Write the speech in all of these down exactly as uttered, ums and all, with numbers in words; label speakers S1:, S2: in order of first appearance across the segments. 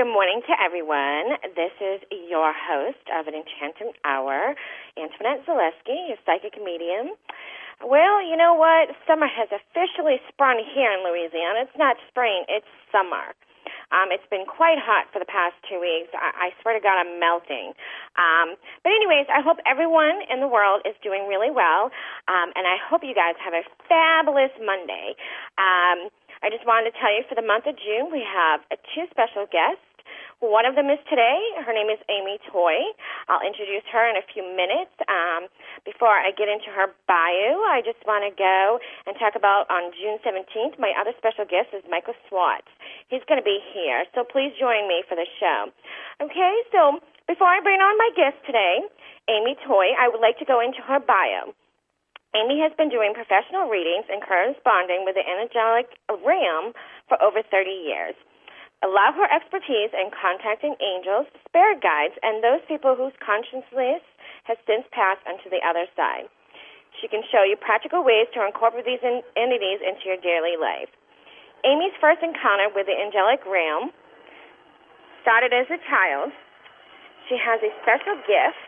S1: good morning to everyone. This is your host of An Enchantment Hour, Antoinette Zaleski, your psychic medium. Well, you know what? Summer has officially sprung here in Louisiana. It's not spring, it's summer. Um, it's been quite hot for the past two weeks. I, I swear to God, I'm melting. Um, but anyways, I hope everyone in the world is doing really well, um, and I hope you guys have a fabulous Monday. Um, I just wanted to tell you, for the month of June, we have uh, two special guests. One of them is today. Her name is Amy Toy. I'll introduce her in a few minutes. Um, before I get into her bio, I just want to go and talk about on June seventeenth, my other special guest is Michael Swartz. He's going to be here, so please join me for the show. Okay, so before I bring on my guest today, Amy Toy, I would like to go into her bio. Amy has been doing professional readings and corresponding with the angelic realm for over thirty years. Allow her expertise in contacting angels, spirit guides, and those people whose consciousness has since passed onto the other side. She can show you practical ways to incorporate these entities into your daily life. Amy's first encounter with the angelic realm started as a child. She has a special gift.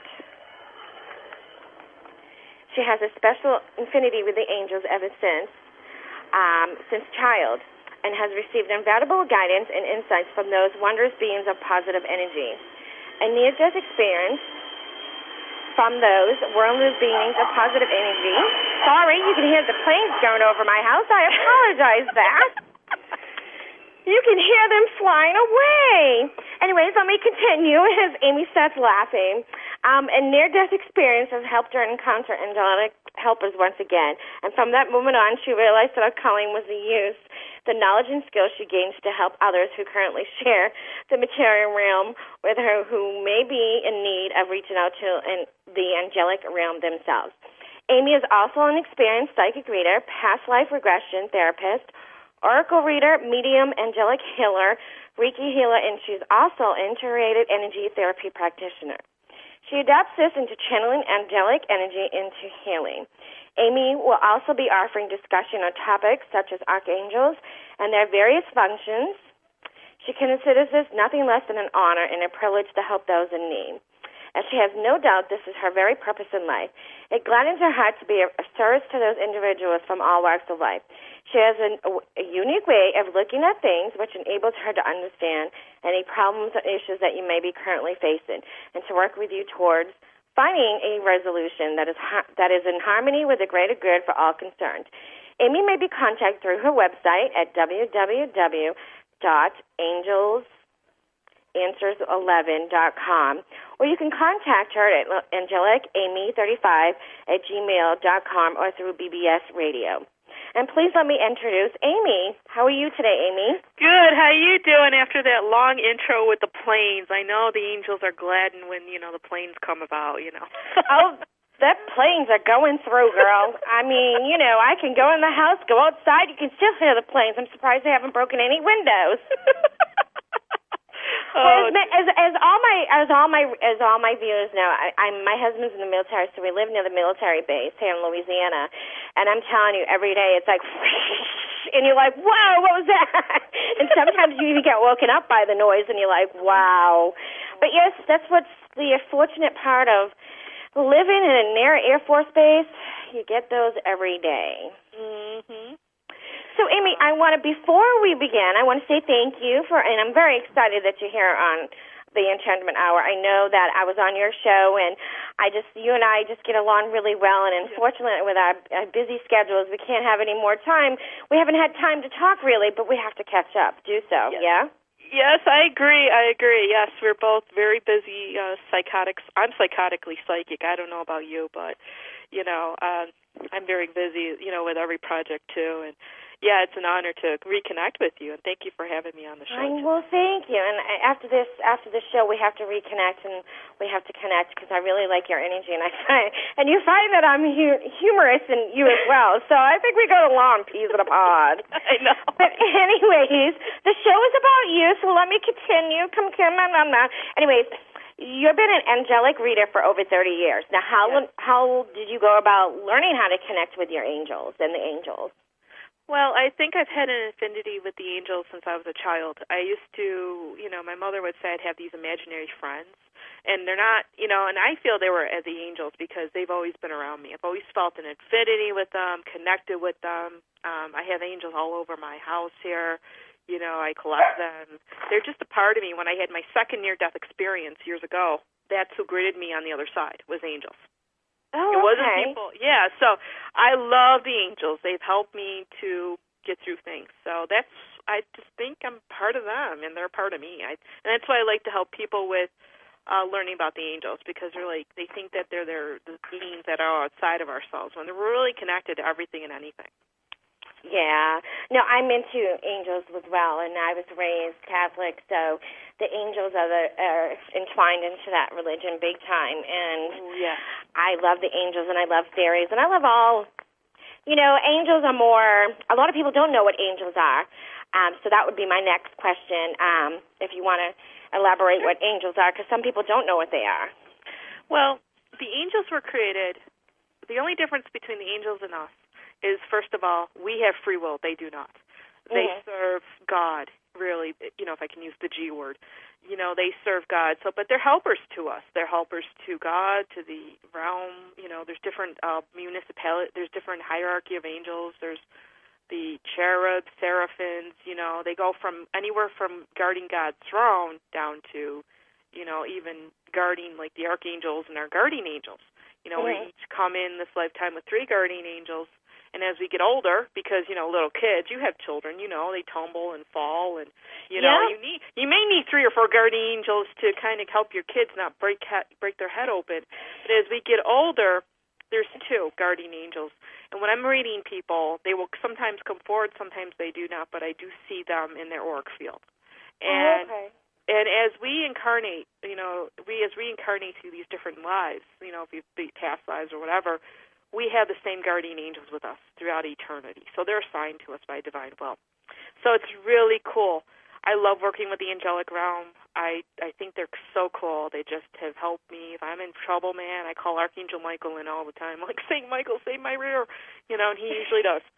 S1: She has a special affinity with the angels ever since, um, since child, and has received invaluable guidance and insights from those wondrous beings of positive energy. A near-death experience from those worldly beings of positive energy. Sorry, you can hear the planes going over my house. I apologize that. You can hear them flying away. Anyways, let me continue as Amy starts laughing. Um, a near-death experience has helped her encounter angelic helpers once again. And from that moment on, she realized that her calling was the use, the knowledge and skills she gains to help others who currently share the material realm with her, who may be in need of reaching out to an, the angelic realm themselves. Amy is also an experienced psychic reader, past life regression therapist, oracle reader, medium, angelic healer, Reiki healer, and she's also an integrated energy therapy practitioner. She adapts this into channeling angelic energy into healing. Amy will also be offering discussion on topics such as archangels and their various functions. She considers this nothing less than an honor and a privilege to help those in need, as she has no doubt this is her very purpose in life. It gladdens her heart to be a service to those individuals from all walks of life. She has an, a unique way of looking at things which enables her to understand any problems or issues that you may be currently facing and to work with you towards finding a resolution that is ha- that is in harmony with the greater good for all concerned. Amy may be contacted through her website at w w w dot angels answers eleven dot com, or you can contact her at angelic amy thirty-five at gmail dot com or through B B S Radio. And please let me introduce Amy. How are you today, Amy?
S2: Good. How are you doing after that long intro with the planes? I know the angels are gladdened when, you know, the planes come about, you know.
S1: Oh, that planes are going through, girl. I mean, you know, I can go in the house, go outside, you can still hear the planes. I'm surprised they haven't broken any windows.
S2: Oh,
S1: well, as, as, as all my as all my as all my viewers know, I, I'm my husband's in the military, so we live near the military base here in Louisiana, and I'm telling you, every day it's like, and you're like, whoa, what was that? And sometimes you even get woken up by the noise, and you're like, wow. But yes, that's what's the fortunate part of living in a near Air Force base. You get those every day.
S2: Mm-hmm.
S1: So, Amy, I want to, before we begin, I want to say thank you for, and I'm very excited that you're here on the Enchantment Hour. I know that I was on your show, and I just, you and I just get along really well, and unfortunately with our, our busy schedules, we can't have any more time. We haven't had time to talk, really, but we have to catch up. Do so,
S2: yes.
S1: Yeah?
S2: Yes, I agree. I agree. Yes, we're both very busy uh, psychotics. I'm psychotically psychic. I don't know about you, but, you know, uh, I'm very busy, you know, with every project, too, and yeah, it's an honor to reconnect with you, and thank you for having me on the show.
S1: I, well, thank you. And after this, after this show, we have to reconnect, and we have to connect because I really like your energy, and I find, and you find that I'm hu- humorous in you as well. So I think we go along peas in a pod.
S2: I know.
S1: But anyways, the show is about you, so let me continue. Come, come, on, on, on. Anyways. You've been an angelic reader for over thirty years. Now, how yes. how did you go about learning how to connect with your angels and the angels?
S2: Well, I think I've had an affinity with the angels since I was a child. I used to, you know, my mother would say I'd have these imaginary friends, and they're not, you know, and I feel they were as the angels because they've always been around me. I've always felt an affinity with them, connected with them. Um, I have angels all over my house here. You know, I collect them. They're just a part of me. When I had my second near-death experience years ago, that's who greeted me on the other side, was angels.
S1: Oh,
S2: it wasn't
S1: okay.
S2: people. Yeah, so I love the angels. They've helped me to get through things. So that's, I just think I'm part of them, and they're part of me. I, and that's why I like to help people with uh, learning about the angels, because they're like, they think that they're, they're the beings that are outside of ourselves, when they're really connected to everything and anything.
S1: Yeah. No, I'm into angels as well, and I was raised Catholic, so the angels are, the, are entwined into that religion big time. And
S2: Ooh, yeah.
S1: I love the angels, and I love fairies, and I love all, you know, angels are more, a lot of people don't know what angels are. Um, so that would be my next question, um, if you want to elaborate what angels are, because some people don't know what they are.
S2: Well, the angels were created, the only difference between the angels and us is, first of all, we have free will. They do not. They mm-hmm. serve God, really, you know, if I can use the G word. You know, they serve God. So, but they're helpers to us. They're helpers to God, to the realm. You know, there's different uh, municipality. There's different hierarchy of angels. There's the cherubs, seraphims. You know, they go from anywhere from guarding God's throne down to, you know, even guarding like the archangels and our guardian angels. You know, mm-hmm. we each come in this lifetime with three guardian angels. And as we get older, because, you know, little kids, you have children, you know, they tumble and fall, and, you know,
S1: yeah.
S2: you need you may need three or four guardian angels to kind of help your kids not break ha- break their head open. But as we get older, there's two guardian angels. And when I'm reading people, they will sometimes come forward, sometimes they do not, but I do see them in their auric field. And,
S1: oh, okay.
S2: And as we incarnate, you know, we as we incarnate through these different lives, you know, if you be past lives or whatever, we have the same guardian angels with us throughout eternity. So they're assigned to us by divine will. So it's really cool. I love working with the angelic realm. I, I think they're so cool. They just have helped me. If I'm in trouble, man, I call Archangel Michael in all the time. I'm like, Saint Michael, save my rear. You know, and he usually does.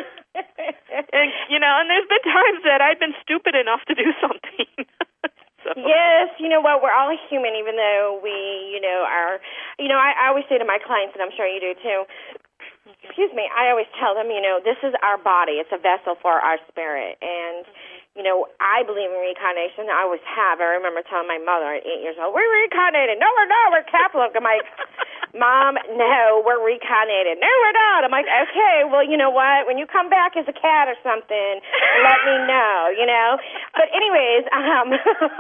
S2: And, you know, and there's been times that I've been stupid enough to do something. So.
S1: Yes, you know what, we're all human, even though we, you know, are, you know, I, I always say to my clients, and I'm sure you do too, excuse me, I always tell them, you know, this is our body. It's a vessel for our spirit. And, you know, I believe in reincarnation. I always have. I remember telling my mother at eight years old, we're reincarnated. No, we're not. We're Catholic. I'm like, Mom, no, we're reincarnated. No, we're not. I'm like, okay, well, you know what? When you come back as a cat or something, let me know, you know? But anyways, um,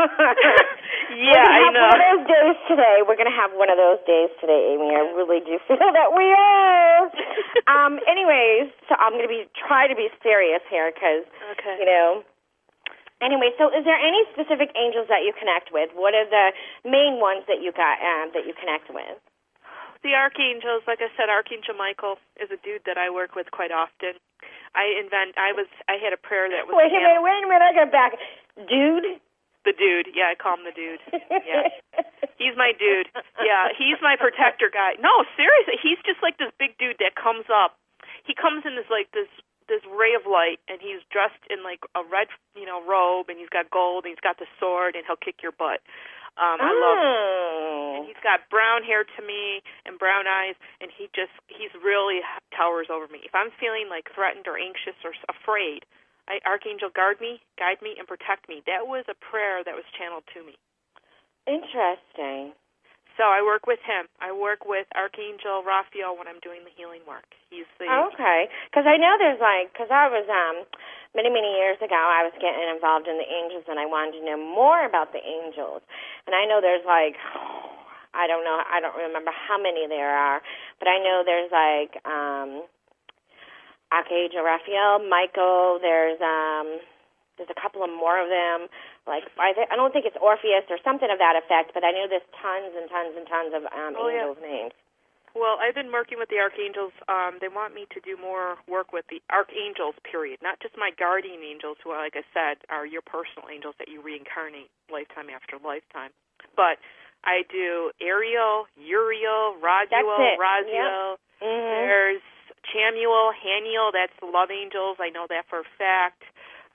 S2: yeah, I know.
S1: We're going to have one of those days today. We're going to have one of those days today, Amy. I really do feel that we are. um, anyways, so I'm going to be try to be serious here because,
S2: okay.
S1: you know. Anyway, so is there any specific angels that you connect with? What are the main ones that you got um, that you connect with?
S2: The archangels, like I said, Archangel Michael is a dude that I work with quite often. I invent. I was. I had a prayer that was.
S1: Wait a minute. Wait a minute. I got back. Dude.
S2: The dude. Yeah, I call him the dude. Yeah. He's my dude. Yeah, he's my protector guy. No, seriously, he's just like this big dude that comes up. He comes in this like this. this ray of light, and he's dressed in like a red, you know, robe, and he's got gold, and he's got the sword, and he'll kick your butt. Um, I
S1: oh.
S2: love him. And he's got brown hair to me and brown eyes, and he just, he's really towers over me. If I'm feeling like threatened or anxious or afraid, I, Archangel, guard me, guide me, and protect me. That was a prayer that was channeled to me.
S1: Interesting.
S2: So I work with him. I work with Archangel Raphael when I'm doing the healing work. He's the
S1: okay. Because I know there's like, because I was um many many years ago, I was getting involved in the angels, and I wanted to know more about the angels. And I know there's like, I don't know, I don't remember how many there are, but I know there's like um Archangel Raphael, Michael. There's um there's a couple of more of them. Like, I, th- I don't think it's Orpheus or something of that effect, but I know there's tons and tons and tons of um,
S2: oh,
S1: angels'
S2: yeah.
S1: names.
S2: Well, I've been working with the archangels. Um, they want me to do more work with the archangels, period, not just my guardian angels, who, like I said, are your personal angels that you reincarnate lifetime after lifetime. But I do Ariel, Uriel, Raguel, Raziel.
S1: Yep. Mm-hmm.
S2: There's Chamuel, Haniel, that's the love angels. I know that for a fact.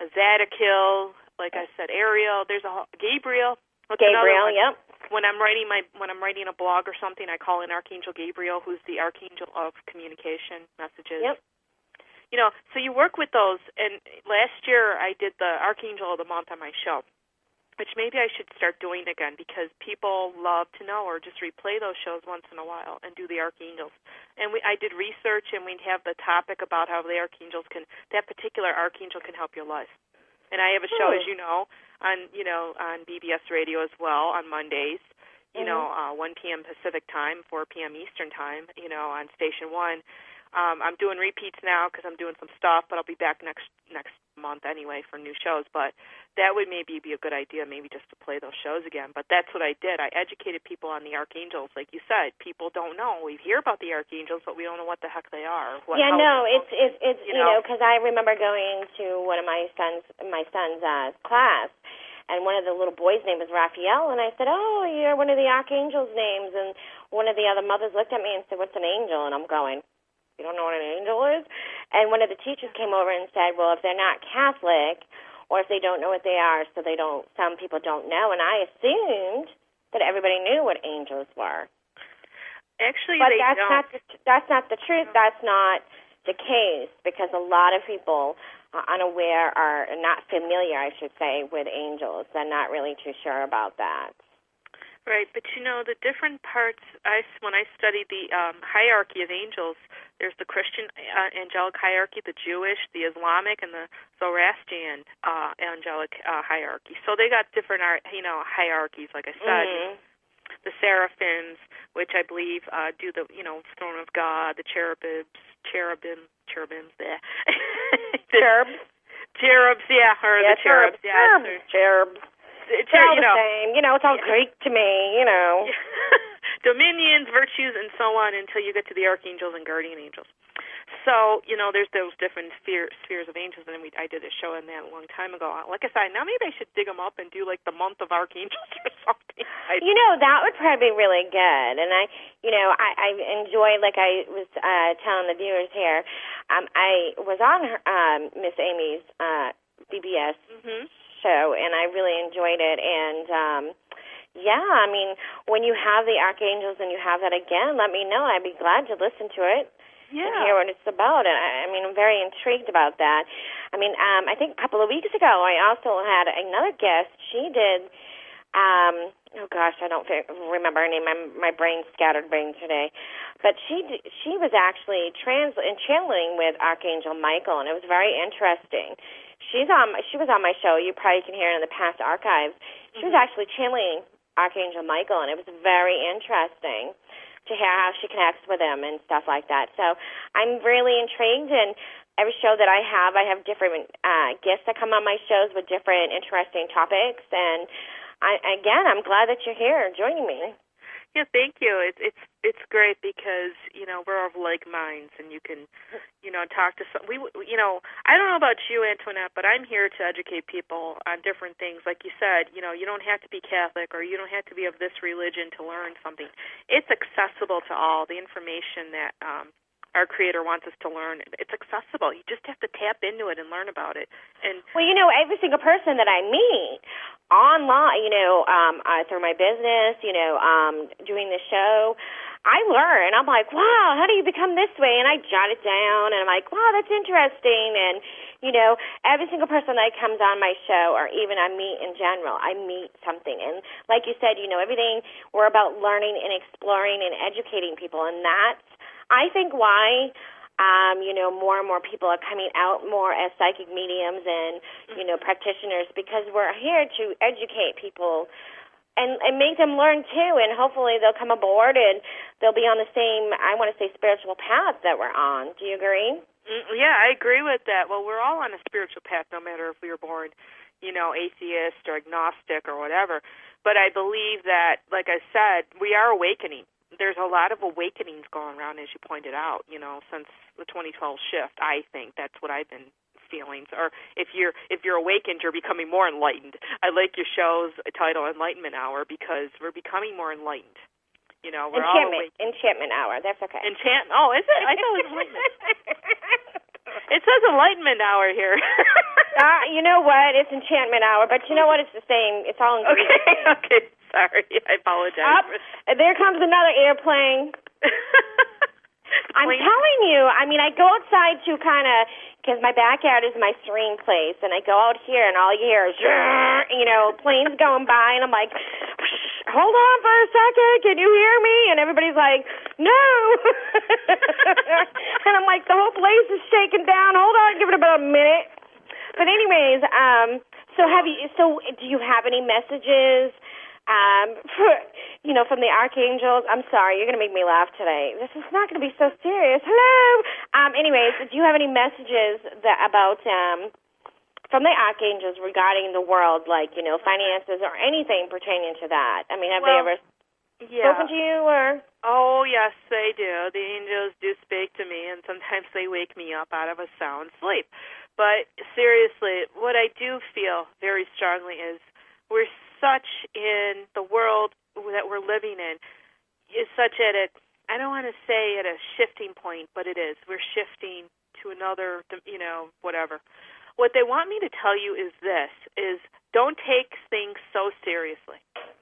S2: Zadokil, like I said, Ariel. There's a Gabriel. What's
S1: Gabriel, yep.
S2: When I'm writing my when I'm writing a blog or something, I call in Archangel Gabriel, who's the archangel of communication messages.
S1: Yep.
S2: You know, so you work with those. And last year I did the Archangel of the Month on my show, which maybe I should start doing again because people love to know or just replay those shows once in a while and do the archangels. And we I did research, and we'd have the topic about how the archangels can that particular archangel can help your life. And I have a show,
S1: hmm.
S2: as you know, on you know on B B S Radio as well on Mondays. You
S1: mm-hmm.
S2: know, uh, one p.m. Pacific time, four p.m. Eastern time. You know, on Station One. Um, I'm doing repeats now because I'm doing some stuff, but I'll be back next next month anyway for new shows. But that would maybe be a good idea, maybe just to play those shows again. But that's what I did. I educated people on the archangels, like you said. People don't know. We hear about the archangels, but we don't know what the heck they are. What,
S1: yeah, no, it's it's it's
S2: you
S1: you know because I remember going to one of my sons my son's uh, class. And one of the little boys' name was Raphael, and I said, oh, you're one of the archangels' names. And one of the other mothers looked at me and said, what's an angel? And I'm going, you don't know what an angel is? And one of the teachers came over and said, well, if they're not Catholic or if they don't know what they are, so they don't, some people don't know. And I assumed that everybody knew what angels were.
S2: Actually,
S1: but
S2: they
S1: that's
S2: don't.
S1: not the, that's not the truth. That's not the case because a lot of people are unaware or not familiar, I should say, with angels. They're not really too sure about that.
S2: Right, but you know the different parts. I when I studied the um, hierarchy of angels, there's the Christian uh, angelic hierarchy, the Jewish, the Islamic, and the Zoroastrian uh, angelic uh, hierarchy. So they got different, you know, hierarchies. Like I said,
S1: mm-hmm.
S2: the seraphims, which I believe uh, do the, you know, throne of God, the cherubims, cherubim, cherubims, there,
S1: cherubs,
S2: cherubs, yeah, or
S1: yeah,
S2: the cherubs,
S1: cherubs,
S2: yeah,
S1: cherubs. cherubs.
S2: It's
S1: all
S2: you
S1: the
S2: know,
S1: same. You know, it's all
S2: yeah.
S1: Greek to me, you know.
S2: Dominions, virtues, and so on until you get to the archangels and guardian angels. So, you know, there's those different sphere, spheres of angels, and we, I did a show on that a long time ago. Like I said, now maybe I should dig them up and do, like, the month of archangels or something.
S1: You know, that would probably be really good. And I, you know, I, I enjoy, like I was uh, telling the viewers here, um, I was on her, um, Miss Amy's uh, B B S
S2: mm-hmm.
S1: show, and I really enjoyed it. And, um, yeah, I mean, when you have the archangels and you have that again, let me know. I'd be glad to listen to it.
S2: Yeah.
S1: And hear what it's about. And I, I mean, I'm very intrigued about that. I mean, um, I think a couple of weeks ago, I also had another guest. She did, um, oh gosh, I don't remember her name. My, my brain's scattered brain today. But she she was actually trans and channeling with Archangel Michael, and it was very interesting. She's on. She was on my show. You probably can hear it in the past archives. She mm-hmm. was actually channeling Archangel Michael, and it was very interesting to hear how she connects with him and stuff like that. So I'm really intrigued, and every show that I have, I have different uh, guests that come on my shows with different interesting topics. And I, again, I'm glad that you're here joining me.
S2: Yeah, thank you. It's it's it's great because you know we're of like minds, and you can, you know, talk to some. We you know I don't know about you, Antoinette, but I'm here to educate people on different things. Like you said, you know, you don't have to be Catholic or you don't have to be of this religion to learn something. It's accessible to all. The information that um, our Creator wants us to learn, it's accessible. You just have to tap into it and learn about it. And
S1: well, you know, every single person that I meet online, you know, um, uh, through my business, you know, um, doing the show, I learn. I'm like, wow, how do you become this way? And I jot it down, and I'm like, wow, that's interesting. And, you know, every single person that comes on my show, or even I meet in general, I meet something. And like you said, you know, everything, we're about learning and exploring and educating people. And that's, I think, why Um, you know, more and more people are coming out more as psychic mediums and, you know, practitioners, because we're here to educate people and, and make them learn, too, and hopefully they'll come aboard and they'll be on the same, I want to say, spiritual path that we're on. Do you agree?
S2: Mm, yeah, I agree with that. Well, we're all on a spiritual path, no matter if we were born, you know, atheist or agnostic or whatever. But I believe that, like I said, we are awakening. There's a lot of awakenings going around, as you pointed out, you know, since the twenty twelve shift. I think that's what I've been feeling. Or if you're if you're awakened, you're becoming more enlightened. I like your show's title, Enlightenment Hour, because we're becoming more enlightened. You know, we're
S1: enchantment,
S2: all awake.
S1: Enchantment hour. That's okay.
S2: Enchant. Oh, is it? I thought it was enlightenment. It says enlightenment hour here.
S1: uh, you know what? It's enchantment hour, but you know what? It's the same. It's all in Greek.
S2: Okay. Okay. Sorry. I apologize.
S1: Up. There comes another airplane. I'm telling you. I mean, I go outside to kind of, because my backyard is my serene place, and I go out here, and all you hear is, you know, planes going by, and I'm like, hold on for a second, can you hear me? And everybody's like, no. And I'm like, the whole place is shaking down. Hold on, give it about a minute. But anyways, um, so have you? So do you have any messages? Um, for, you know, from the archangels. I'm sorry, you're going to make me laugh today. This is not going to be so serious. Hello. Um, anyways, do you have any messages that about um, from the archangels regarding the world, like, you know, finances or anything pertaining to that? I mean, have
S2: well,
S1: they ever
S2: yeah.
S1: spoken to you or?
S2: Oh yes, they do. The angels do speak to me, and sometimes they wake me up out of a sound sleep. But seriously, what I do feel very strongly is we're such in the world that we're living in is such at a, I don't want to say at a shifting point, but it is. We're shifting to another, you know, whatever. What they want me to tell you is this, is don't take things so seriously.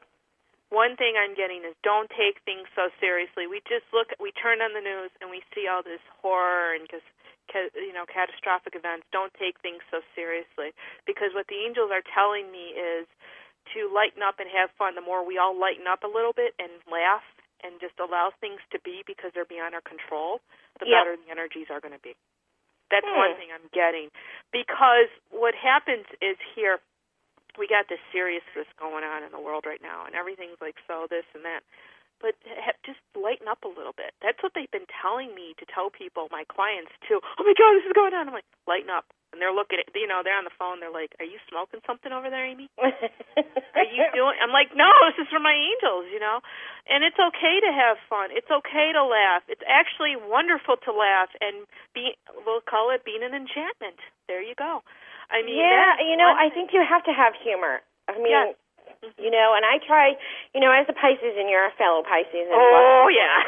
S2: One thing I'm getting is don't take things so seriously. We just look, we turn on the news and we see all this horror and just, you know, catastrophic events. Don't take things so seriously, because what the angels are telling me is to lighten up and have fun. The more we all lighten up a little bit and laugh and just allow things to be because they're beyond our control, the
S1: yep.
S2: better the energies are going to be. That's
S1: hmm.
S2: one thing I'm getting. Because what happens is here, we got this seriousness going on in the world right now, and everything's like so this and that. But just lighten up a little bit. That's what they've been telling me to tell people, my clients too. Oh my God, this is going on. I'm like, lighten up. And they're looking at, you know, they're on the phone. They're like, are you smoking something over there, Amy? Are you doing? I'm like, no, this is for my angels, you know. And it's okay to have fun. It's okay to laugh. It's actually wonderful to laugh and be, we'll call it being an enchantment. There you go. I mean,
S1: yeah, you know, I think you have to have humor. I mean,
S2: yes.
S1: You know, and I try, you know, as a Pisces, and you're a fellow Pisces. And
S2: oh, yeah.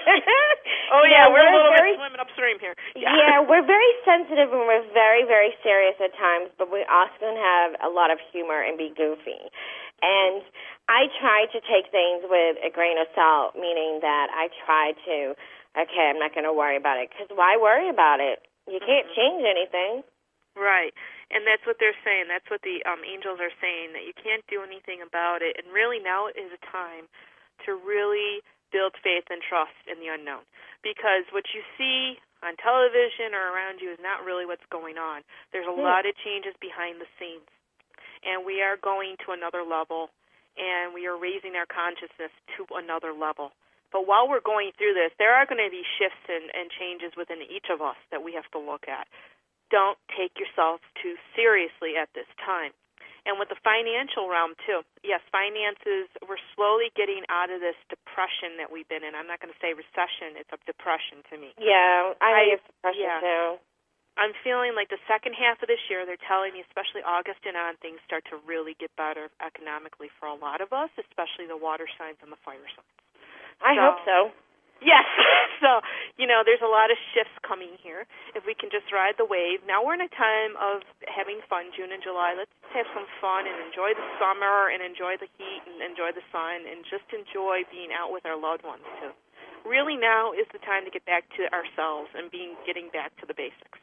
S2: oh, yeah,
S1: know,
S2: we're, we're a little
S1: very,
S2: bit swimming upstream here.
S1: Yeah. yeah, we're very sensitive and we're very, very serious at times, but we also can have a lot of humor and be goofy. And I try to take things with a grain of salt, meaning that I try to, okay, I'm not going to worry about it, because why worry about it? You can't mm-hmm. change anything.
S2: Right. And that's what they're saying. That's what the um, angels are saying, that you can't do anything about it. And really now is a time to really build faith and trust in the unknown. Because what you see on television or around you is not really what's going on. There's a hmm. lot of changes behind the scenes. And we are going to another level, and we are raising our consciousness to another level. But while we're going through this, there are going to be shifts and, and changes within each of us that we have to look at. Don't take yourself too seriously at this time. And with the financial realm, too, yes, finances, we're slowly getting out of this depression that we've been in. I'm not going to say recession. It's a depression to me.
S1: Yeah, I think it's depression,
S2: yeah.
S1: too.
S2: I'm feeling like the second half of this year, they're telling me, especially August and on, things start to really get better economically for a lot of us, especially the water signs and the fire signs.
S1: I
S2: so,
S1: hope so.
S2: Yes. So, you know, there's a lot of shifts coming here. If we can just ride the wave. Now we're in a time of having fun, June and July. Let's have some fun and enjoy the summer and enjoy the heat and enjoy the sun and just enjoy being out with our loved ones, too. Really now is the time to get back to ourselves and being getting back to the basics.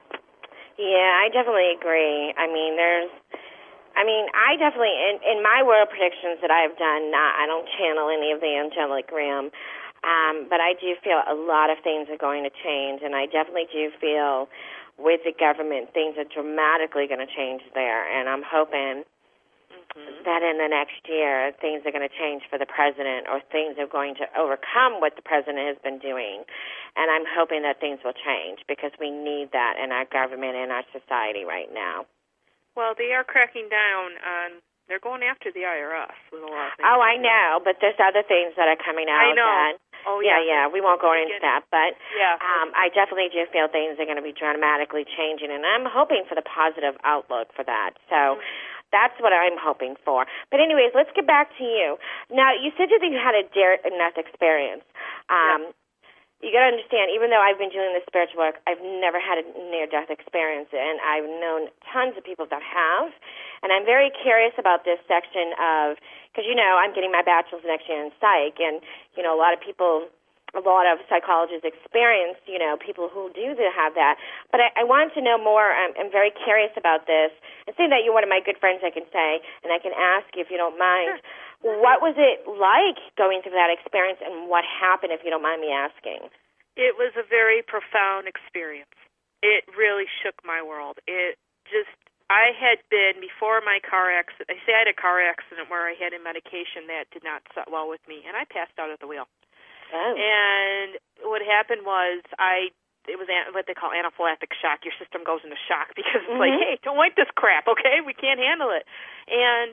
S1: Yeah, I definitely agree. I mean, there's... I mean, I definitely, in, in my world predictions that I've done, not, I don't channel any of the angelic realm, um, but I do feel a lot of things are going to change, and I definitely do feel with the government things are dramatically going to change there, and I'm hoping mm-hmm. that in the next year things are going to change for the president, or things are going to overcome what the president has been doing, and I'm hoping that things will change because we need that in our government and our society right now.
S2: Well, they are cracking down on, they're going after the I R S with a lot of things.
S1: Oh, I know, but there's other things that are coming out.
S2: I know.
S1: That,
S2: oh,
S1: yeah.
S2: Yeah,
S1: yeah, we won't go into that, but
S2: yeah.
S1: um, I definitely do feel things are going to be dramatically changing, and I'm hoping for the positive outlook for that. So, mm-hmm. That's what I'm hoping for. But anyways, let's get back to you. Now, you said that you had a near-death experience. Um, yeah. You got to understand, even though I've been doing this spiritual work, I've never had a near-death experience, and I've known tons of people that have. And I'm very curious about this section of, because, you know, I'm getting my bachelor's next year in psych, and, you know, a lot of people... a lot of psychologists experience, you know, people who do have that. But I, I wanted to know more. I'm, I'm very curious about this. And seeing that you're one of my good friends, I can say, and I can ask you if you don't mind, sure. What was it like going through that experience, and what happened, if you don't mind me asking?
S2: It was a very profound experience. It really shook my world. It just, I had been, before my car accident, I say I had a car accident where I had a medication that did not sit well with me, and I passed out at the wheel. Oh. And what happened was I, it was an, what they call anaphylactic shock. Your system goes into shock because it's mm-hmm. like, hey, don't like this crap, okay? We can't handle it. And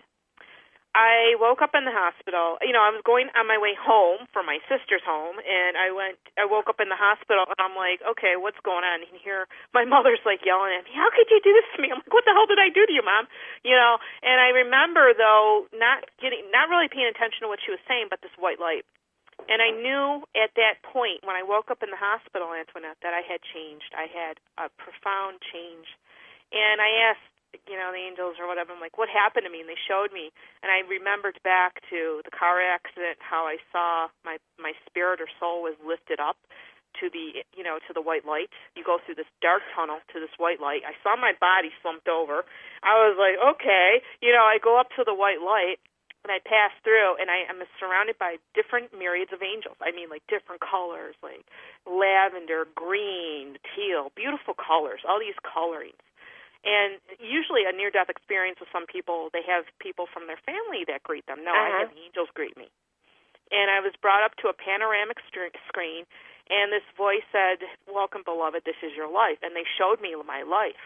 S2: I woke up in the hospital. You know, I was going on my way home from my sister's home, and I went, I woke up in the hospital, and I'm like, okay, what's going on? And here, my mother's like yelling at me, how could you do this to me? I'm like, what the hell did I do to you, Mom? You know, and I remember, though, not getting, not really paying attention to what she was saying, but this white light. And I knew at that point, when I woke up in the hospital, Antoinette, that I had changed. I had a profound change. And I asked, you know, the angels or whatever, I'm like, what happened to me? And they showed me. And I remembered back to the car accident, how I saw my, my spirit or soul was lifted up to the, you know, to the white light. You go through this dark tunnel to this white light. I saw my body slumped over. I was like, okay. You know, I go up to the white light. And I pass through, and I am surrounded by different myriads of angels. I mean, like different colors, like lavender, green, teal, beautiful colors, all these colorings. And usually a near-death experience with some people, they have people from their family that greet them. No, uh-huh. I have the angels greet me. And I was brought up to a panoramic st- screen, and this voice said, welcome, beloved, this is your life. And they showed me my life.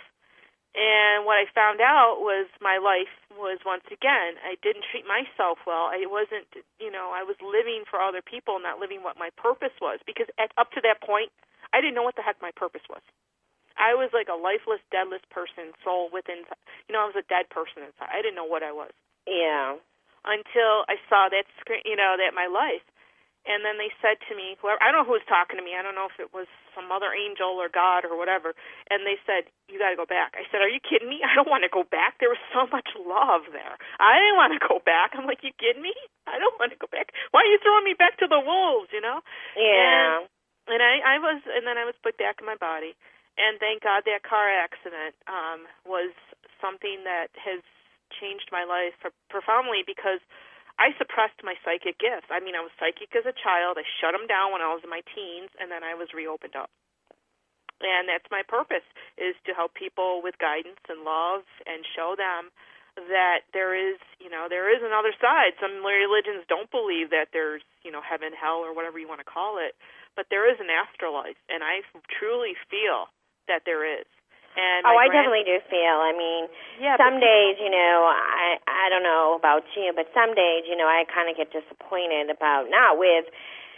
S2: And what I found out was my life was, once again, I didn't treat myself well. I wasn't, you know, I was living for other people, not living what my purpose was. Because at, up to that point, I didn't know what the heck my purpose was. I was like a lifeless, deadless person, soul within, you know, I was a dead person inside. I didn't know what I was.
S1: Yeah.
S2: Until I saw that screen, you know, that my life. And then they said to me, whoever, I don't know who was talking to me. I don't know if it was some other angel or God or whatever. And they said, you got to go back. I said, are you kidding me? I don't want to go back. There was so much love there. I didn't want to go back. I'm like, you kidding me? I don't want to go back. Why are you throwing me back to the wolves, you know?
S1: Yeah.
S2: And, and I, I was, and then I was put back in my body. And thank God that car accident um, was something that has changed my life profoundly, because I suppressed my psychic gifts. I mean, I was psychic as a child. I shut them down when I was in my teens, and then I was reopened up. And that's my purpose, is to help people with guidance and love and show them that there is, you know, there is another side. Some religions don't believe that there's, you know, heaven, hell, or whatever you want to call it, but there is an afterlife, and I truly feel that there is. And
S1: oh, I
S2: grand-
S1: definitely do feel. I mean,
S2: yeah,
S1: some days, you know, I I don't know about you, but some days, you know, I kind of get disappointed about, not with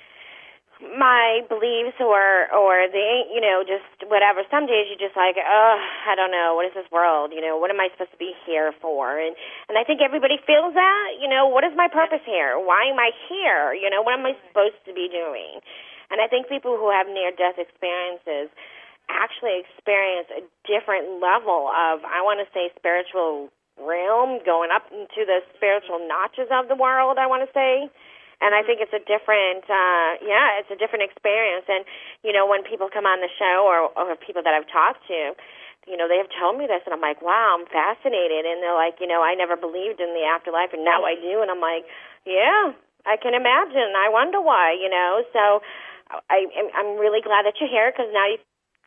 S1: my beliefs or or the, you know, just whatever. Some days you're just like, oh, I don't know, what is this world? You know, what am I supposed to be here for? And and I think everybody feels that. You know, what is my purpose here? Why am I here? You know, what am I supposed to be doing? And I think people who have near-death experiences actually experience a different level of, I want to say, spiritual realm, going up into the spiritual notches of the world, I want to say. And I think it's a different, uh, yeah, it's a different experience. And, you know, when people come on the show, or, or people that I've talked to, you know, they have told me this, and I'm like, wow, I'm fascinated. And they're like, you know, I never believed in the afterlife, and now I do. And I'm like, yeah, I can imagine. I wonder why, you know. So I, I'm really glad that you're here, because now you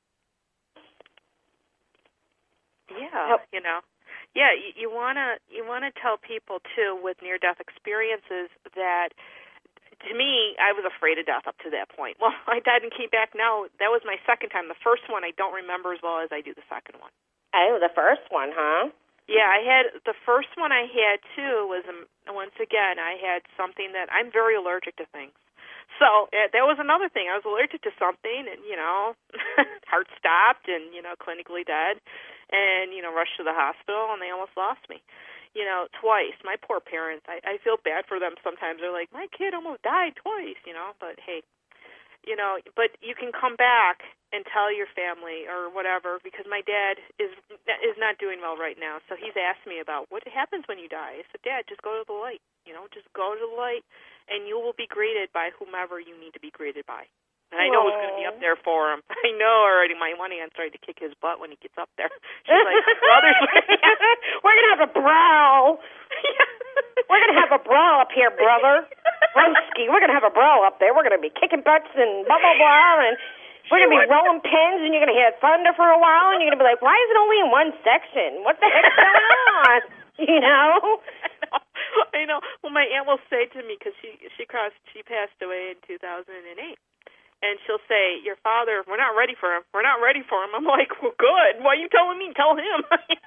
S2: Yeah, you know, yeah, you, you wanna you wanna tell people too with near-death experiences that, to me, I was afraid of death up to that point. Well, I died and came back. Now that was my second time. The first one I don't remember as well as I do the second one.
S1: Oh, the first one, huh?
S2: Yeah, I had the first one I had too was um, once again I had something that I'm very allergic to things. So uh, that was another thing. I was allergic to something, and, you know, heart stopped and, you know, clinically dead, and, you know, rushed to the hospital, and they almost lost me. you know, twice. My poor parents, I, I feel bad for them sometimes. They're like, my kid almost died twice, you know, but hey, you know, but you can come back and tell your family or whatever, because my dad is is not doing well right now. So he's asked me about what happens when you die. I said, Dad, just go to the light, you know, just go to the light, and you will be greeted by whomever you need to be greeted by. And I know who's going to be up there for him. I know already. My one aunt's ready to kick his butt when he gets up there. She's like, brothers,
S1: we're going to have a brawl. We're going to have a brawl up here, brother. Broski, we're going to have a brawl up there. We're going to be kicking butts and blah, blah, blah, and we're going to be rolling pins, and you're going to hear thunder for a while, and you're going to be like, why is it only in one section? What the heck's going on? You know?
S2: I know. Well, my aunt will say to me, because she, she, crossed, she passed away in two thousand eight. And she'll say, your father, we're not ready for him. We're not ready for him. I'm like, well, good. Why are you telling me? Tell him.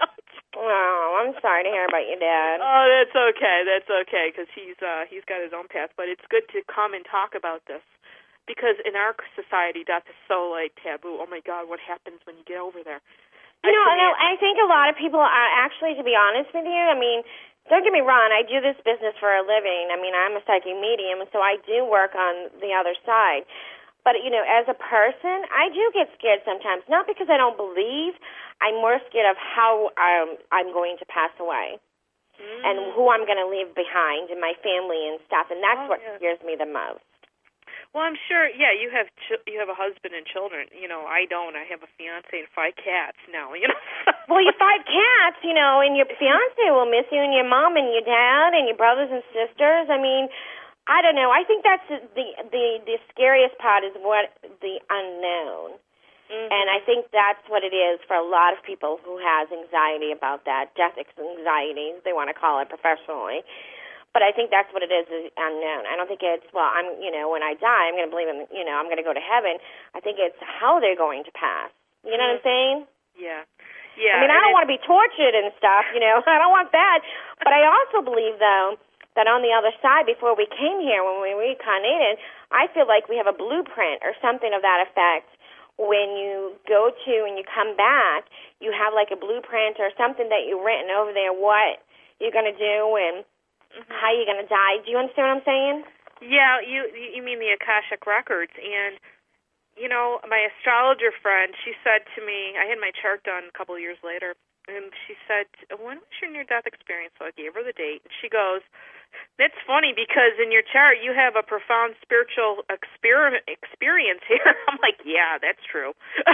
S1: Oh, I'm sorry to hear about your dad.
S2: Oh, that's okay. That's okay, because he's, uh, he's got his own path. But it's good to come and talk about this, because in our society, death is so, like, taboo. Oh, my God, what happens when you get over there?
S1: You know, no, I think a lot of people are actually, to be honest with you, I mean, don't get me wrong, I do this business for a living. I mean, I'm a psychic medium, so I do work on the other side. But, you know, as a person, I do get scared sometimes, not because I don't believe. I'm more scared of how um, I'm going to pass away mm. and who I'm going to leave behind and my family and stuff, and that's oh, what yeah. scares me the most.
S2: Well, I'm sure, yeah, you have ch- you have a husband and children. You know, I don't. I have a fiance and five cats now, you know.
S1: Well, your five cats, you know, and your fiance will miss you, and your mom and your dad and your brothers and sisters. I mean, I don't know. I think that's the the the scariest part is what the unknown, mm-hmm. and I think that's what it is for a lot of people who has anxiety about that, death anxiety, they want to call it professionally. But I think that's what it is, is unknown. I don't think it's, well, I'm, you know, when I die, I'm going to believe in, you know, I'm going to go to heaven. I think it's how they're going to pass. You know mm-hmm. what I'm saying?
S2: Yeah. Yeah.
S1: I mean, I don't want to be tortured and stuff, you know. I don't want that. But I also believe, though, that on the other side, before we came here, when we reincarnated, I feel like we have a blueprint or something of that effect. When you go to and you come back, you have like a blueprint or something that you've written over there, what you're going to do and mm-hmm. how you're going to die. Do you understand what I'm saying?
S2: Yeah, you you mean the Akashic Records. And, you know, my astrologer friend, she said to me, I had my chart done a couple of years later, and she said, when was your near-death experience? So I gave her the date, and she goes, that's funny because in your chart you have a profound spiritual exper- experience here. I'm like, yeah, that's true.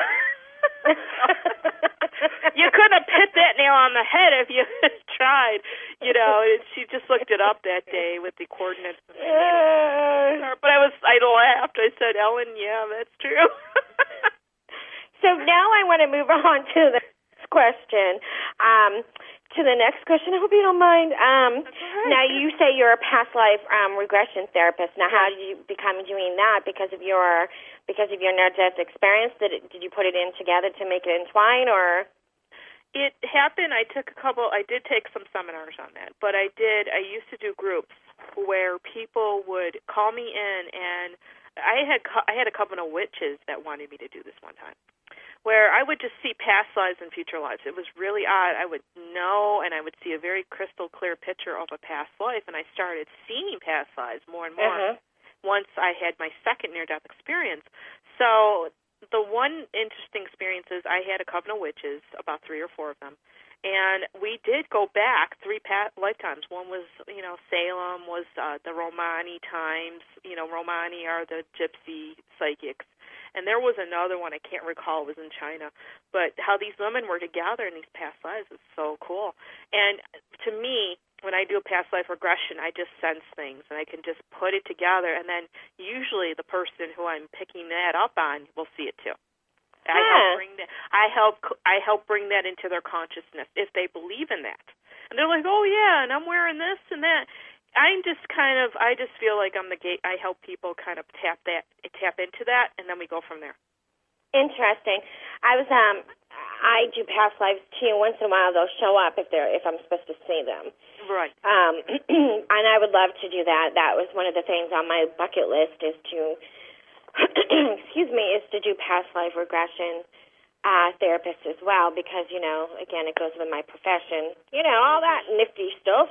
S2: You couldn't have hit that nail on the head if you tried. You know, she just looked it up that day with the coordinates. Uh, but I was, I laughed. I said, Ellen, yeah, that's true.
S1: So now I want to move on to the next question. Um, to the next question, I hope you don't mind. Um, right. Now, you say you're a past life um, regression therapist. Now, how did you become doing that? Because of your because of your near-death experience? Did it, did you put it in together to make it entwine, or?
S2: It happened. I took a couple. I did take some seminars on that, but I did. I used to do groups where people would call me in, and I had I had a couple of witches that wanted me to do this one time, where I would just see past lives and future lives. It was really odd. I would know, and I would see a very crystal clear picture of a past life, and I started seeing past lives more and more uh-huh. once I had my second near-death experience. So the one interesting experience is I had a coven of witches, about three or four of them, and we did go back three past lifetimes. One was, you know, Salem, was uh, the Romani times. You know, Romani are the gypsy psychics. And there was another one, I can't recall, it was in China. But how these women were together in these past lives is so cool. And to me, when I do a past life regression, I just sense things, and I can just put it together. And then usually the person who I'm picking that up on will see it too. I
S1: yeah.
S2: help bring that. I help. I help bring that into their consciousness if they believe in that. And they're like, "Oh yeah, and I'm wearing this and that." I'm just kind of, I just feel like I'm the gate. I help people kind of tap that, tap into that, and then we go from there.
S1: Interesting. I was, um, I do past lives too. Once in a while, they'll show up if they're, if I'm supposed to see them.
S2: Right.
S1: Um, and I would love to do that. That was one of the things on my bucket list is to, excuse me, is to do past life regression. uh, therapist as well because, you know, again, it goes with my profession. You know, all that nifty stuff.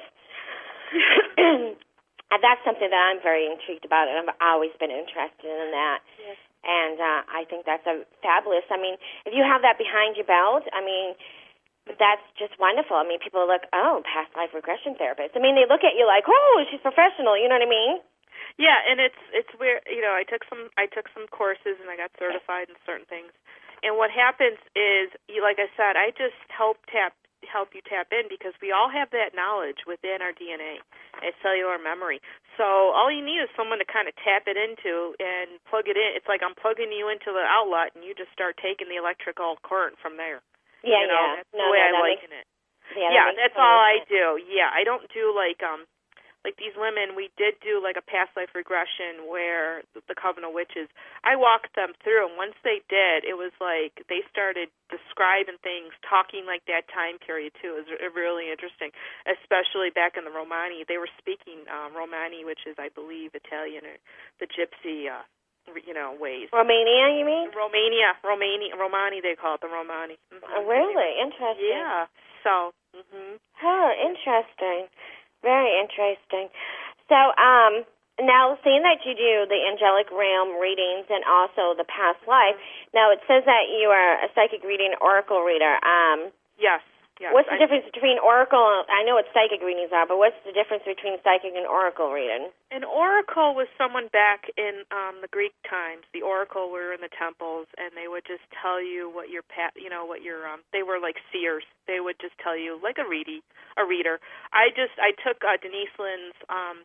S1: And that's something that I'm very intrigued about, and I've always been interested in that.
S2: Yes.
S1: And uh, I think that's a fabulous. I mean, if you have that behind your belt, I mean, that's just wonderful. I mean, people look, oh, past life regression therapist. I mean, they look at you like, oh, she's professional. You know what I mean?
S2: Yeah, and it's it's weird. You know, I took some I took some courses and I got certified in certain things. And what happens is, you, like I said, I just help tap help you tap in because we all have that knowledge within our D N A, a cellular memory. So all you need is someone to kind of tap it into and plug it in. It's like I'm plugging you into the outlet, and you just start taking the electrical current from there.
S1: Yeah,
S2: you know,
S1: yeah.
S2: That's
S1: no,
S2: the way
S1: no,
S2: I liken
S1: makes,
S2: it.
S1: Yeah,
S2: yeah
S1: that
S2: that's all I do. Yeah, I don't do like um. Like these women, we did do like a past life regression where the Coven of Witches, I walked them through, and once they did, it was like they started describing things, talking like that time period too. It was really interesting, especially back in the Romani. They were speaking um, Romani, which is, I believe, Italian or the Gypsy, uh, you know, ways.
S1: Romania, you mean?
S2: Romania, Romani, Romani, they call it the Romani. Mm-hmm.
S1: Oh, really? Interesting.
S2: Yeah. So. Mm-hmm.
S1: Huh. Interesting. Very interesting. So, um, now, seeing that you do the angelic realm readings and also the past life, now it says that you are a psychic reading oracle reader. Um,
S2: yes. Yes.
S1: What's the
S2: I,
S1: difference between oracle? I know what psychic readings are, but what's the difference between psychic and oracle reading?
S2: An oracle was someone back in um, the Greek times. The oracle were in the temples, and they would just tell you what your pat, you know, what your um. They were like seers. They would just tell you like a ready, a reader. I just I took uh, Denise Lynn's um,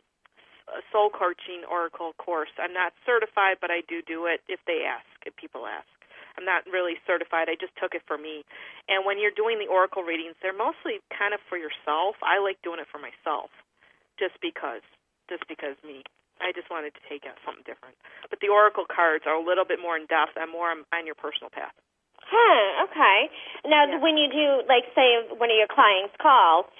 S2: soul coaching oracle course. I'm not certified, but I do do it if they ask, if people ask. I'm not really certified. I just took it for me. And when you're doing the oracle readings, they're mostly kind of for yourself. I like doing it for myself, just because, just because me. I just wanted to take out something different. But the oracle cards are a little bit more in depth and more on, on your personal path.
S1: Huh. Okay. Now, yeah. when you do, like, say, one of your clients call.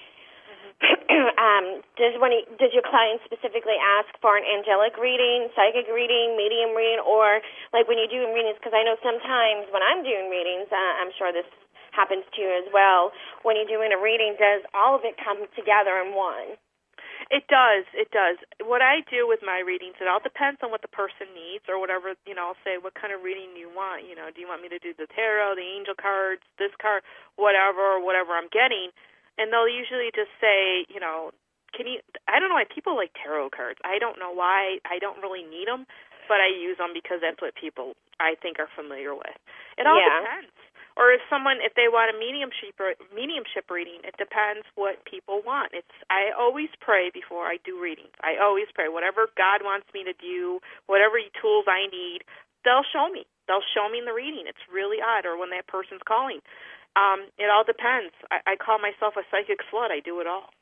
S1: um, does when he, does your client specifically ask for an angelic reading, psychic reading, medium reading, or like when you do readings? Because I know sometimes when I'm doing readings, uh, I'm sure this happens to you as well. When you're doing a reading, does all of it come together in one?
S2: It does. It does. What I do with my readings, it all depends on what the person needs or whatever. You know, I'll say, what kind of reading do you want? You know, do you want me to do the tarot, the angel cards, this card, whatever, whatever I'm getting. And they'll usually just say, you know, can you, I don't know why people like tarot cards. I don't know why. I don't really need them, but I use them because that's what people, I think, are familiar with. It all yeah. depends. Or if someone, if they want a mediumship, mediumship reading, it depends what people want. It's I always pray before I do readings. I always pray. Whatever God wants me to do, whatever tools I need, they'll show me. They'll show me in the reading. It's really odd. Or when that person's calling. Um, it all depends. I, I call myself a psychic slut. I do it all.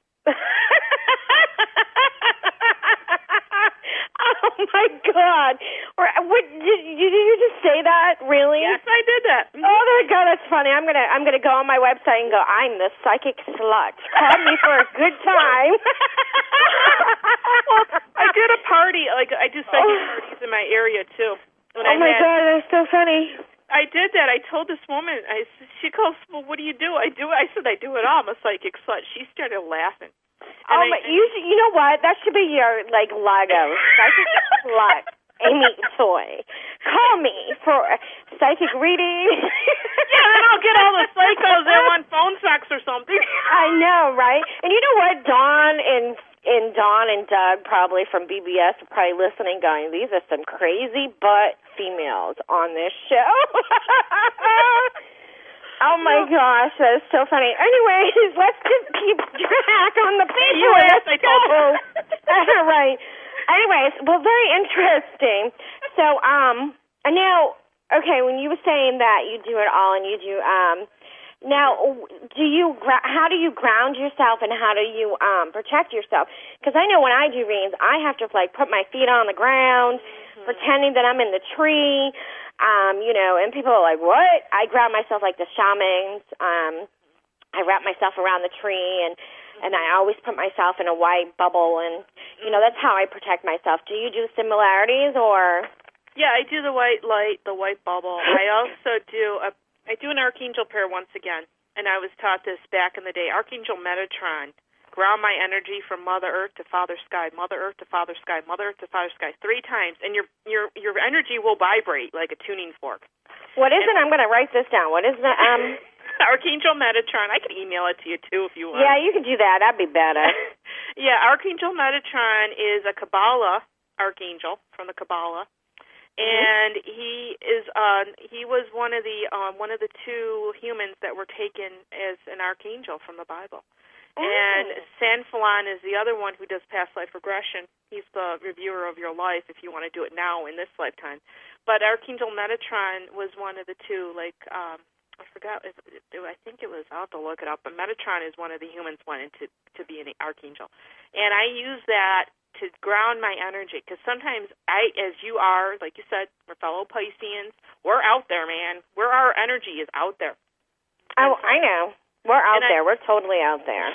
S1: Oh my God! Or, what, did, did you just say that? Really?
S2: Yes, I did that.
S1: Oh my God, that's funny. I'm gonna I'm gonna go on my website and go, I'm the psychic slut. Call me for a good time.
S2: Well, I did a party. Like I do psychic oh. parties in my area too. When
S1: oh
S2: I
S1: my
S2: had,
S1: God, that's so funny.
S2: I did that. I told this woman. I she goes, well, what do you do? I do. I said I do it all. I'm a psychic slut. She started laughing. And
S1: oh
S2: I,
S1: my! You should, you know what? That should be your like logo. Psychic slut, Amy Toy. Call me for psychic reading.
S2: Yeah, then I'll get all the psychos that want phone sex or something.
S1: I know, right? And you know what? Dawn and and Dawn and Doug probably from B B S are probably listening, going, "These are some crazy butt females on this show." Oh my gosh, that is so funny. Anyways, let's just keep track on the people.
S2: You asked, I told you.
S1: Right. Anyways, well, very interesting. So, um, now, okay, when you were saying that you do it all and you do, um, now, do you, how do you ground yourself and how do you um, protect yourself? Because I know when I do readings, I have to, like, put my feet on the ground, mm-hmm. pretending that I'm in the tree. Um, you know, and people are like, what? I ground myself like the shamans. Um, I wrap myself around the tree, and, and I always put myself in a white bubble, and, you know, that's how I protect myself. Do you do similarities, or?
S2: Yeah, I do the white light, the white bubble. I also do a I do an Archangel prayer once again, and I was taught this back in the day. Archangel Metatron, ground my energy from Mother Earth to Father Sky, Mother Earth to Father Sky, Mother Earth to Father Sky, three times, and your your your energy will vibrate like a tuning fork.
S1: What is and, it? I'm going to write this down. What is the um?
S2: Archangel Metatron. I can email it to you too if you want.
S1: Yeah, you can do that. That'd be better.
S2: Yeah, Archangel Metatron is a Kabbalah archangel from the Kabbalah. And he is uh, he was one of the um, one of the two humans that were taken as an archangel from the Bible. Oh. And San Falon is the other one who does past life regression. He's the reviewer of your life if you want to do it now in this lifetime. But Archangel Metatron was one of the two. Like um, I forgot, if, I think it was. I'll have to look it up. But Metatron is one of the humans wanted to to be an archangel, and I use that to ground my energy, because sometimes I, as you are, like you said, we're fellow Pisceans, we're out there, man. We're, our energy is out there.
S1: Oh, so, I know. We're out there. I, we're totally out there.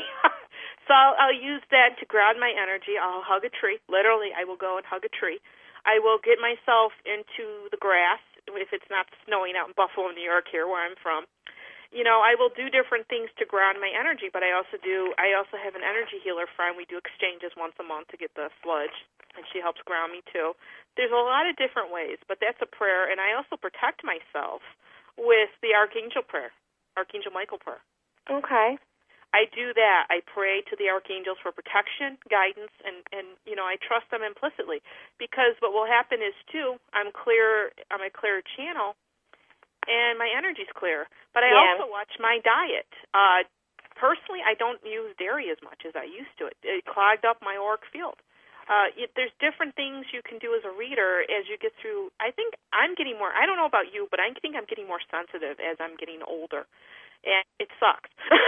S2: So I'll, I'll use that to ground my energy. I'll hug a tree. Literally, I will go and hug a tree. I will get myself into the grass if it's not snowing out in Buffalo, New York, here where I'm from. You know, I will do different things to ground my energy, but I also do, I also have an energy healer friend. We do exchanges once a month to get the sludge, and she helps ground me too. There's a lot of different ways, but that's a prayer, and I also protect myself with the Archangel prayer, Archangel Michael prayer.
S1: Okay.
S2: I do that. I pray to the archangels for protection, guidance, and, and you know, I trust them implicitly, because what will happen is, too, I'm clear, I'm a clear channel, and my energy's clear. But I yeah. also watch my diet. Uh, personally, I don't use dairy as much as I used to. It, it clogged up my auric field. Uh, it, there's different things you can do as a reader as you get through. I think I'm getting more, I don't know about you, but I think I'm getting more sensitive as I'm getting older. And it sucks.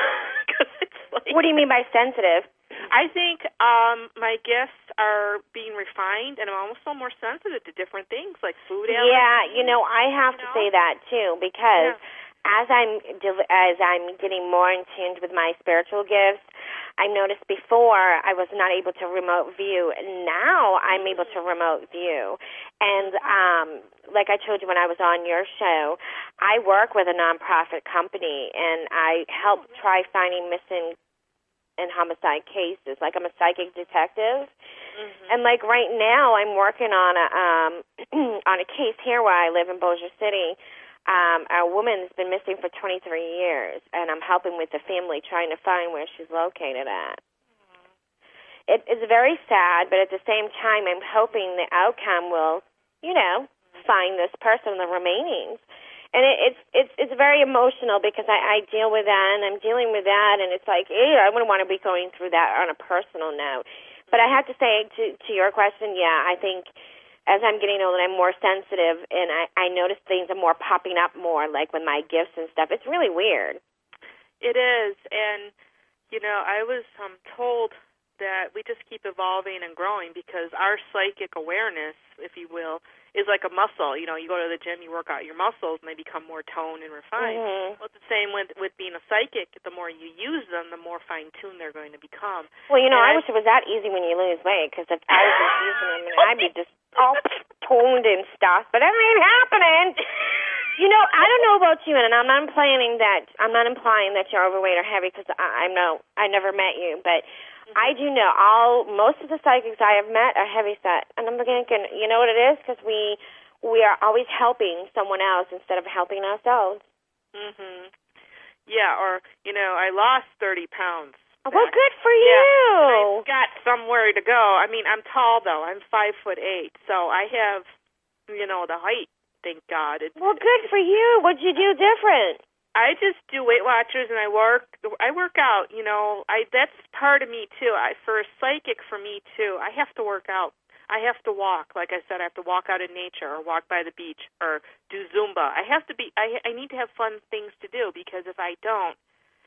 S2: it's like,
S1: what do you mean by sensitive?
S2: I think um, my gifts are being refined, and I'm also more sensitive to different things like food allergies.
S1: Yeah, you know, I have
S2: you
S1: to
S2: know?
S1: say that too, because
S2: yeah.
S1: as I'm as I'm getting more in tune with my spiritual gifts, I noticed before I was not able to remote view, and now I'm able to remote view. And um, like I told you when I was on your show, I work with a nonprofit company, and I help try finding missing and homicide cases. Like, I'm a psychic detective,
S2: mm-hmm.
S1: and like right now, I'm working on a um, on a case here where I live in Bossier City. Um, a woman's been missing for twenty-three years, and I'm helping with the family trying to find where she's located at. Mm-hmm. It, it's very sad, but at the same time, I'm hoping the outcome will, you know, mm-hmm. find this person, the remainings. And it, it's it's it's very emotional, because I, I deal with that, and I'm dealing with that, and it's like, ew, I wouldn't want to be going through that on a personal note. But I have to say, to to your question, yeah, I think as I'm getting older, I'm more sensitive, and I, I notice things are more popping up more, like with my gifts and stuff. It's really weird.
S2: It is, and, you know, I was um, told that we just keep evolving and growing, because our psychic awareness, if you will, is like a muscle. You know, you go to the gym, you work out your muscles, and they become more toned and refined.
S1: Mm-hmm.
S2: Well, it's the same with, with being a psychic. The more you use them, the more fine-tuned they're going to become.
S1: Well, you know,
S2: and
S1: I, I wish it was that easy when you lose weight, because if I was just using them, I'd be just all toned and stuff, but that ain't happening. You know, I don't know about you, and I'm not implying that I'm not implying that you're overweight or heavy, because I, I know I never met you, but mm-hmm. I do know all most of the psychics I have met are heavy set, and I'm thinking, you know what it is? Because we we are always helping someone else instead of helping ourselves.
S2: Mhm. Yeah, or you know, I lost thirty pounds.
S1: Back. Well, good for
S2: yeah,
S1: you.
S2: And I've got somewhere to go. I mean, I'm tall though. I'm five foot eight, so I have, you know, the height. Thank God. It's,
S1: well, good for you. What'd you do different?
S2: I just do Weight Watchers, and I work. I work out. You know, I that's part of me too. I for a psychic, for me too. I have to work out. I have to walk. Like I said, I have to walk out in nature, or walk by the beach, or do Zumba. I have to be. I I need to have fun things to do, because if I don't,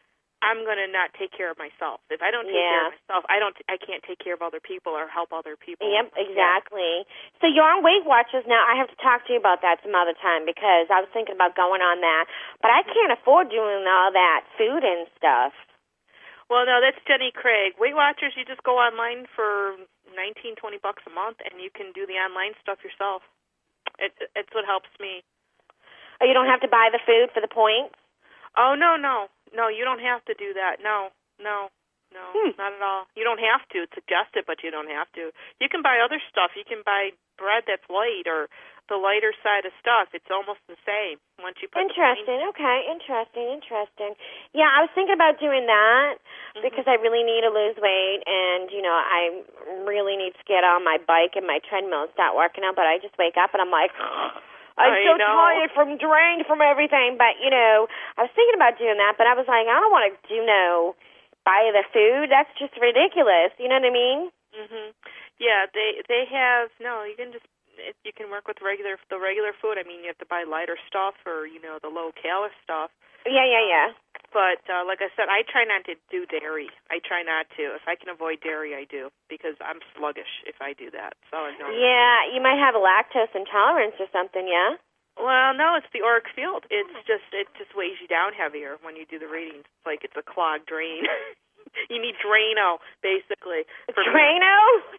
S2: I'm going to not take care of myself. If I don't take
S1: yeah.
S2: care of myself, I don't. I can't take care of other people or help other people.
S1: Yep, exactly. Yeah. So you're on Weight Watchers now. I have to talk to you about that some other time, because I was thinking about going on that, but I can't afford doing all that food and stuff.
S2: Well, no, that's Jenny Craig. Weight Watchers, you just go online for nineteen, twenty bucks a month, and you can do the online stuff yourself. It, it's what helps me.
S1: Oh, you don't have to buy the food for the points?
S2: Oh, no, no. No, you don't have to do that. No, no, no,
S1: hmm.
S2: not at all. You don't have to. It's suggested, but you don't have to. You can buy other stuff. You can buy bread that's light or the lighter side of stuff. It's almost the same once you put
S1: Interesting.
S2: the
S1: Okay, interesting, interesting. Yeah, I was thinking about doing that mm-hmm. because I really need to lose weight, and, you know, I really need to get on my bike and my treadmill and start working out, but I just wake up and I'm like, I'm
S2: I
S1: so
S2: know.
S1: tired from drained from everything. But, you know, I was thinking about doing that, but I was like, I don't want to, you know, buy the food. That's just ridiculous. You know what I mean?
S2: Mhm. Yeah, they they have no. You can just if you can work with regular the regular food. I mean, you have to buy lighter stuff or you know the low calorie stuff.
S1: Yeah, yeah, yeah.
S2: But uh, like I said, I try not to do dairy. I try not to. If I can avoid dairy, I do because I'm sluggish if I do that. So I know.
S1: Yeah, you might have a lactose intolerance or something. Yeah.
S2: Well, no, it's the auric field. It's just it just weighs you down heavier when you do the readings. It's like it's a clogged drain. You need Drano, basically.
S1: Drano?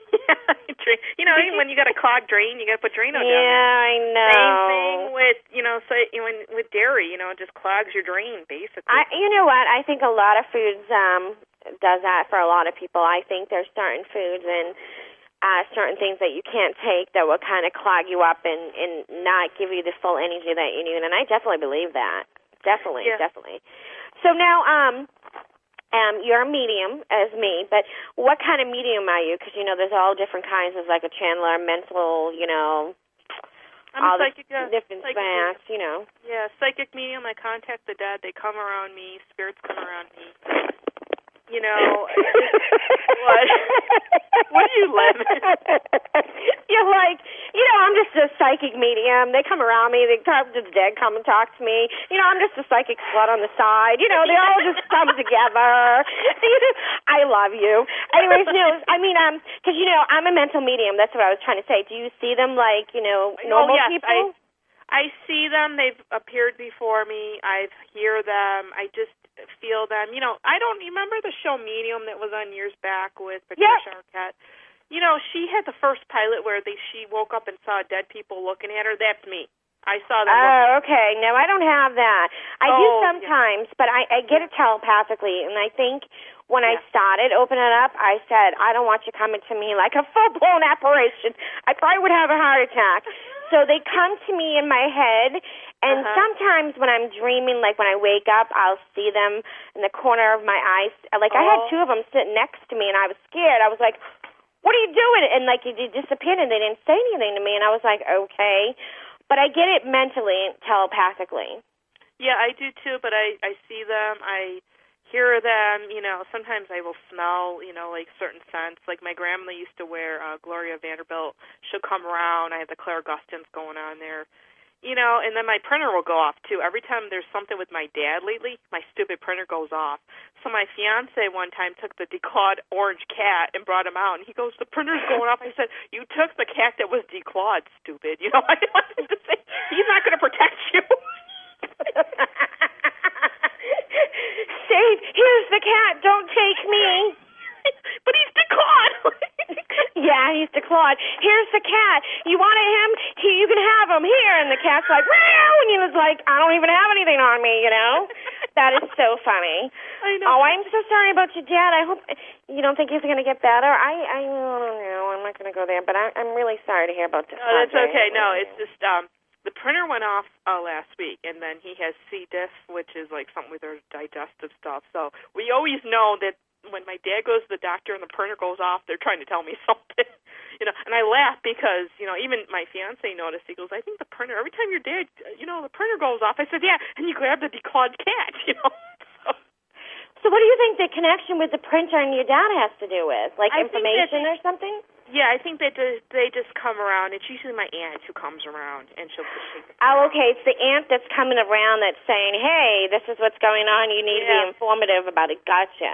S2: Yeah, you know, when you got a clogged drain, you got to put Drano
S1: yeah,
S2: down there.
S1: Yeah, I know.
S2: Same thing with, you know, so when with dairy, you know, it just clogs your drain, basically.
S1: I, you know what? I think a lot of foods um does that for a lot of people. I think there's certain foods and uh, certain things that you can't take that will kind of clog you up and, and not give you the full energy that you need. And I definitely believe that. Definitely,
S2: yeah.
S1: definitely. So now, um... Um, you're a medium as me, but what kind of medium are you? Because, you know, there's all different kinds. There's like a Chandler, mental, you know,
S2: I'm
S1: all
S2: a psychic,
S1: the different
S2: psychic
S1: facts, you know.
S2: Yeah, psychic medium. I contact the dead. They come around me. Spirits come around me. You know, what? What are you laughing?
S1: You're like, you know, I'm just a psychic medium. They come around me. They come to the dead, come and talk to me. You know, I'm just a psychic slut on the side. You know, they all just come together. I love you. Anyways, no, I mean, um, because, you know, I'm a mental medium. That's what I was trying to say. Do you see them like, you know, normal
S2: oh, yes,
S1: people?
S2: I, I see them. They've appeared before me. I hear them. I just feel them. You know, I don't remember the show Medium that was on years back with Patricia
S1: yep.
S2: Arquette. You know, she had the first pilot where they she woke up and saw dead people looking at her. That's me. I saw them.
S1: Oh, okay. No, I don't have that. I
S2: oh,
S1: do sometimes, yeah. but I, I get it telepathically, and I think when
S2: yeah.
S1: I started opening it up, I said, I don't want you coming to me like a full-blown apparition. I probably would have a heart attack. So they come to me in my head, and
S2: uh-huh.
S1: sometimes when I'm dreaming, like when I wake up, I'll see them in the corner of my eyes. Like,
S2: oh.
S1: I had two of them sitting next to me, and I was scared. I was like, what are you doing? And, like, they disappeared, and they didn't say anything to me, and I was like, okay. But I get it mentally, telepathically.
S2: Yeah, I do, too, but I, I see them. I hear them. You know, sometimes I will smell, you know, like certain scents. Like my grandmother used to wear uh, Gloria Vanderbilt. She'll come around. I have the Claire Augustins going on there. You know, and then my printer will go off, too. Every time there's something with my dad lately, my stupid printer goes off. So my fiance one time took the declawed orange cat and brought him out, and he goes, the printer's going off. I said, you took the cat that was declawed, stupid. You know, I wanted to say, he's not going to protect you.
S1: Save, here's the cat, don't take me.
S2: But he's declawed.
S1: Yeah, he's declawed. Here's the cat. You wanted him? He, you can have him here. And the cat's like, meow. And he was like, I don't even have anything on me, you know? That is so funny.
S2: I know.
S1: Oh, I'm so sorry about your dad. I hope you don't think he's going to get better. I, I don't know. I'm not going to go there. But I, I'm really sorry to hear about this.
S2: No, that's okay. No, it's just um, the printer went off uh, last week. And then he has C. diff, which is like something with their digestive stuff. So we always know that when my dad goes to the doctor and the printer goes off, they're trying to tell me something, you know. And I laugh because, you know, even my fiance noticed. He goes, I think the printer, every time your dad, you know, the printer goes off. I said, yeah, and you grab the declawed cat, you know. So,
S1: so what do you think the connection with the printer and your dad has to do with? Like
S2: I
S1: information or something?
S2: Yeah, I think that they, they just come around. It's usually my aunt who comes around, and she'll take the
S1: Oh, okay. It's the aunt that's coming around that's saying, hey, this is what's going on. You need
S2: yeah.
S1: to be informative about it. Gotcha.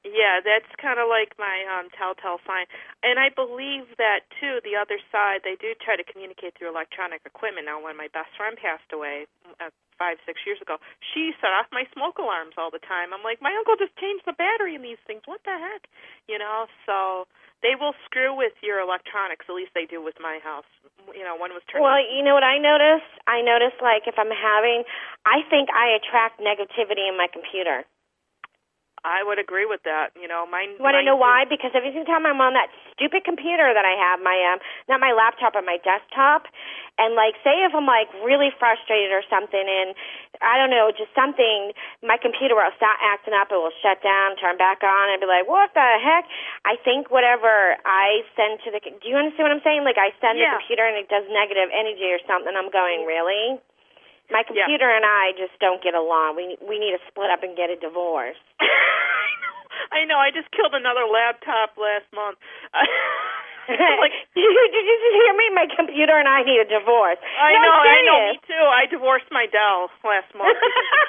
S2: Yeah, that's kind of like my um, telltale sign. And I believe that, too, the other side, they do try to communicate through electronic equipment. Now, when my best friend passed away uh, five, six years ago, she set off my smoke alarms all the time. I'm like, my uncle just changed the battery in these things. What the heck? You know, so they will screw with your electronics. At least they do with my house. You know, one was turned
S1: Well,
S2: on.
S1: you know what I noticed? I noticed, like, if I'm having, I think I attract negativity in my computer.
S2: I would agree with that. You know, mine.
S1: You want to
S2: mine
S1: know
S2: too.
S1: why? Because every single time I'm on that stupid computer that I have, my um, not my laptop, but my desktop, and like, say if I'm like really frustrated or something, and I don't know, just something, my computer will start acting up, it will shut down, turn back on, and be like, what the heck? I think whatever I send to the, do you understand what I'm saying? Like, I send
S2: Yeah.
S1: the computer and it does negative energy or something. I'm going, really? My computer
S2: Yeah.
S1: and I just don't get along. We we need to split up and get a divorce.
S2: I know. I just killed another laptop last month.
S1: Like, did, you, did you just hear me? My computer and I need a divorce.
S2: I
S1: no,
S2: know.
S1: I'm
S2: I know.
S1: serious.
S2: Me too. I divorced my Dell last month.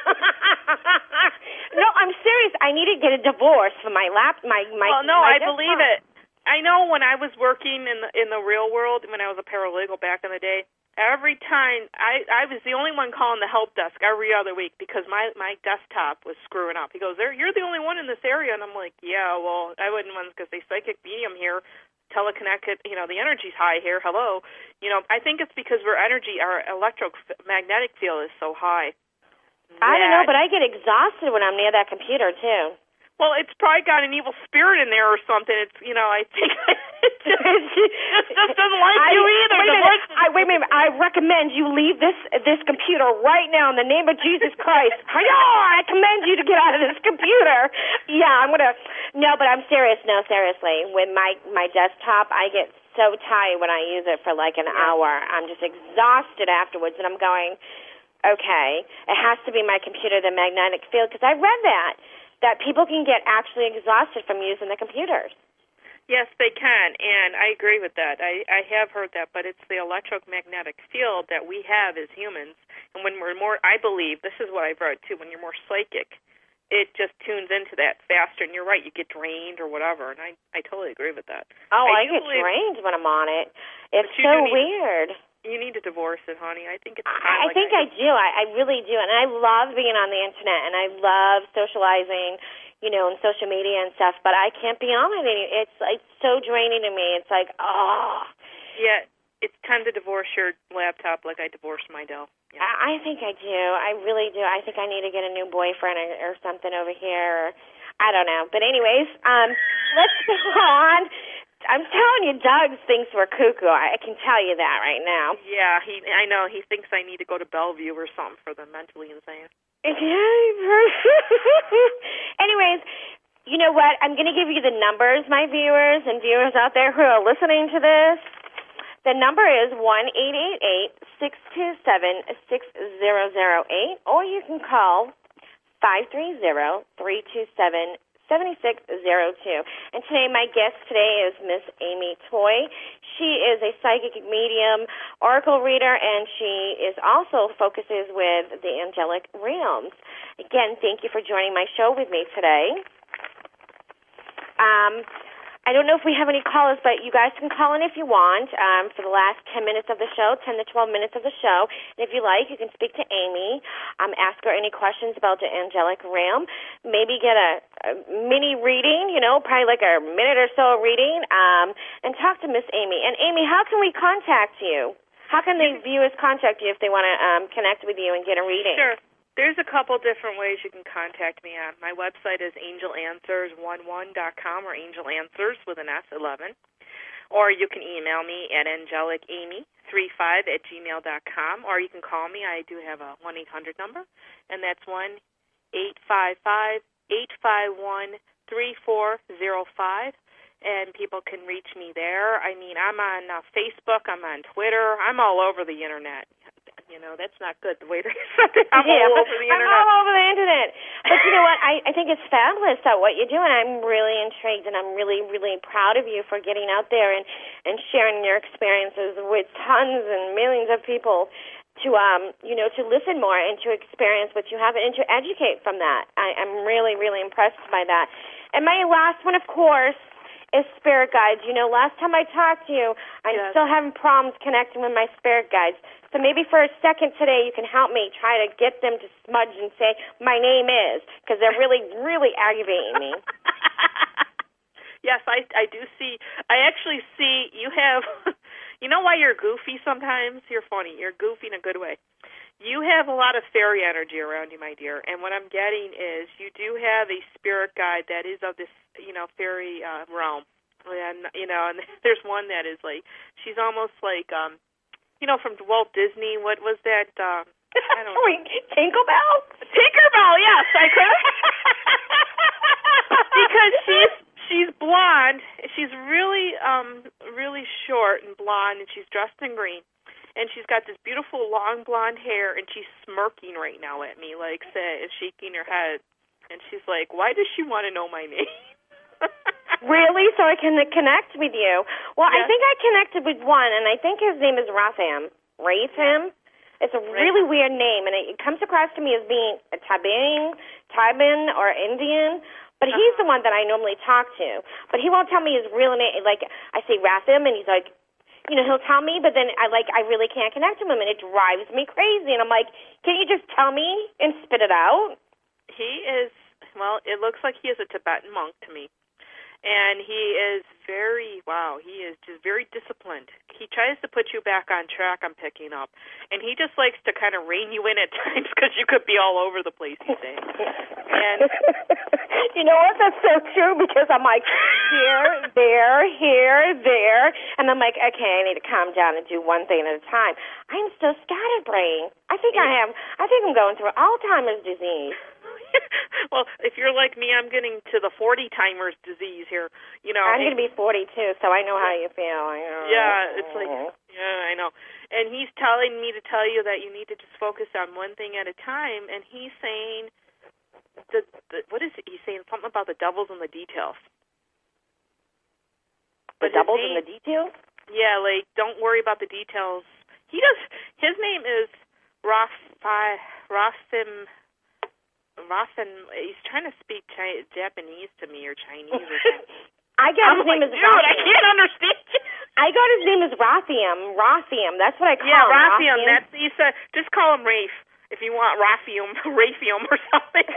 S1: No, I'm serious. I need to get a divorce for my lap. My my.
S2: Well, no,
S1: my
S2: I believe it. I know when I was working in the in the real world, when I was a paralegal back in the day, every time I I was the only one calling the help desk every other week because my my desktop was screwing up. He goes, "There, you're the only one in this area," and I'm like, "Yeah, well, I wouldn't want because they psychic medium here, teleconnected. You know, the energy's high here. Hello, you know, I think it's because our energy, our electromagnetic field is so high."
S1: I don't know, but I get exhausted when I'm near that computer too.
S2: Well, it's probably got an evil spirit in there or something. It's, you know, I think it just, just, just doesn't like
S1: I,
S2: you either.
S1: Wait a minute. I, wait a minute. I recommend you leave this this computer right now in the name of Jesus Christ. I commend you to get out of this computer. Yeah, I'm going to, no, but I'm serious. No, seriously. With my, my desktop, I get so tired when I use it for like an
S2: yeah.
S1: hour. I'm just exhausted afterwards, and I'm going, okay, it has to be my computer, the magnetic field, because I read that. that people can get actually exhausted from using the computers.
S2: Yes, they can, and I agree with that. I, I have heard that, but it's the electromagnetic field that we have as humans, and when we're more, I believe, this is what I've read too, when you're more psychic, it just tunes into that faster, and you're right, you get drained or whatever, and I, I totally agree with that.
S1: Oh, I, I get
S2: believe,
S1: drained when I'm on it. It's
S2: need,
S1: so weird.
S2: You need to divorce it, honey. I think it's kind
S1: I,
S2: of like
S1: I think I, I do. I, I really do, and I love being on the internet, and I love socializing, you know, and social media and stuff, but I can't be on it anymore. It's, it's so draining to me. It's like, oh.
S2: Yeah, it's time to divorce your laptop like I divorced my Dell. Yeah.
S1: I, I think I do. I really do. I think I need to get a new boyfriend or, or something over here. Or, I don't know. But anyways, um, let's go on. I'm telling you, Doug thinks we're cuckoo. I, I can tell you that right now.
S2: Yeah, he. I know. He thinks I need to go to Bellevue or something for the mentally insane.
S1: Anyways, you know what? I'm going to give you the numbers, my viewers and viewers out there who are listening to this. The number is one eight eight eight, six two seven, six zero zero eight, or you can call five three zero, three two seven, seven six zero two. And today, my guest today is Miss Amy Toy. She is a psychic medium, oracle reader, and she is also focuses with the angelic realms. Again, thank you for joining my show with me today. Um, I don't know if we have any callers, but you guys can call in if you want um, for the last ten minutes of the show, ten to twelve minutes of the show. And if you like, you can speak to Amy, um, ask her any questions about the angelic realm, maybe get a, a mini reading, you know, probably like a minute or so reading, um, and talk to Miss Amy. And Amy, how can we contact you? How can the viewers contact you if they want to um, connect with you and get a reading?
S2: Sure. There's a couple different ways you can contact me on. My website is angel answers eleven dot com or Angel Answers with an S, eleven. Or you can email me at angelic amy thirty-five at gmail dot com, or you can call me. I do have a one eight hundred number, and that's one eight five five, eight five one, three four zero five. And people can reach me there. I mean, I'm on uh, Facebook. I'm on Twitter. I'm all over the Internet. You know, that's not good, the way they said it. I'm
S1: yeah,
S2: all over the Internet.
S1: I'm all over the Internet. But you know what? I, I think it's fabulous at what you're doing. I'm really intrigued, and I'm really, really proud of you for getting out there and, and sharing your experiences with tons and millions of people to, um, you know, to listen more and to experience what you have and to educate from that. I, I'm really, really impressed by that. And my last one, of course, is spirit guides. You know, last time I talked to you, I'm
S2: yes.
S1: still having problems connecting with my spirit guides. So maybe for a second today you can help me try to get them to smudge and say, my name is, because they're really, really aggravating me.
S2: Yes, I, I do see. I actually see you have, you know why you're goofy sometimes? You're funny. You're goofy in a good way. You have a lot of fairy energy around you, my dear, and what I'm getting is you do have a spirit guide that is of this, you know, fairy uh, realm, and you know, and there's one that is like, she's almost like, um, you know, from Walt Disney. What was that? Um, I don't know.
S1: Tinkerbell?
S2: Tinkerbell, yes, I could. Because she's she's blonde. She's really, um, really short and blonde, and she's dressed in green. And she's got this beautiful long blonde hair, and she's smirking right now at me, like, say, shaking her head. And she's like, why does she want to know my name?
S1: Really? So I can connect with you? Well,
S2: yes.
S1: I think I connected with one, and I think his name is Ratham. Ratham? It's a really
S2: Ratham.
S1: weird name, and it comes across to me as being a Tibetan, Tibetan or Indian. But he's
S2: uh-huh.
S1: the one that I normally talk to. But he won't tell me his real name. Like, I say Ratham, and he's like, you know, he'll tell me, but then I like I really can't connect to him, and it drives me crazy. And I'm like, can you just tell me and spit it out?
S2: He is, well, it looks like he is a Tibetan monk to me. And he is very, wow, he is just very disciplined. He tries to put you back on track, I'm picking up. And he just likes to kind of rein you in at times because you could be all over the place, he's saying. And
S1: you know what? That's so true because I'm like, here, there, here, there. And I'm like, okay, I need to calm down and do one thing at a time. I'm still scatterbrained. I think I am. I think I'm going through Alzheimer's disease.
S2: Well, if you're like me, I'm getting to the forty-timers disease here. You know,
S1: I'm going to be forty-two, so I know how you feel. I know.
S2: Yeah, it's like, yeah, I know. And he's telling me to tell you that you need to just focus on one thing at a time. And he's saying, the, the what is it? He's saying something about the devils and the details.
S1: The devils and the details?
S2: Yeah, like, don't worry about the details. He does, his name is Rafi, Rafim, Rafin, he's trying to speak Chi- Japanese to me, or Chinese or something.
S1: I got
S2: I'm
S1: his
S2: like,
S1: name is
S2: dude,
S1: Raphium.
S2: I can't understand you.
S1: I got his name is Raphium. Raphium, that's what I call
S2: yeah,
S1: him.
S2: Raphium, that's, he said, just call him Rafe, if you want Raphium, Raphium or something.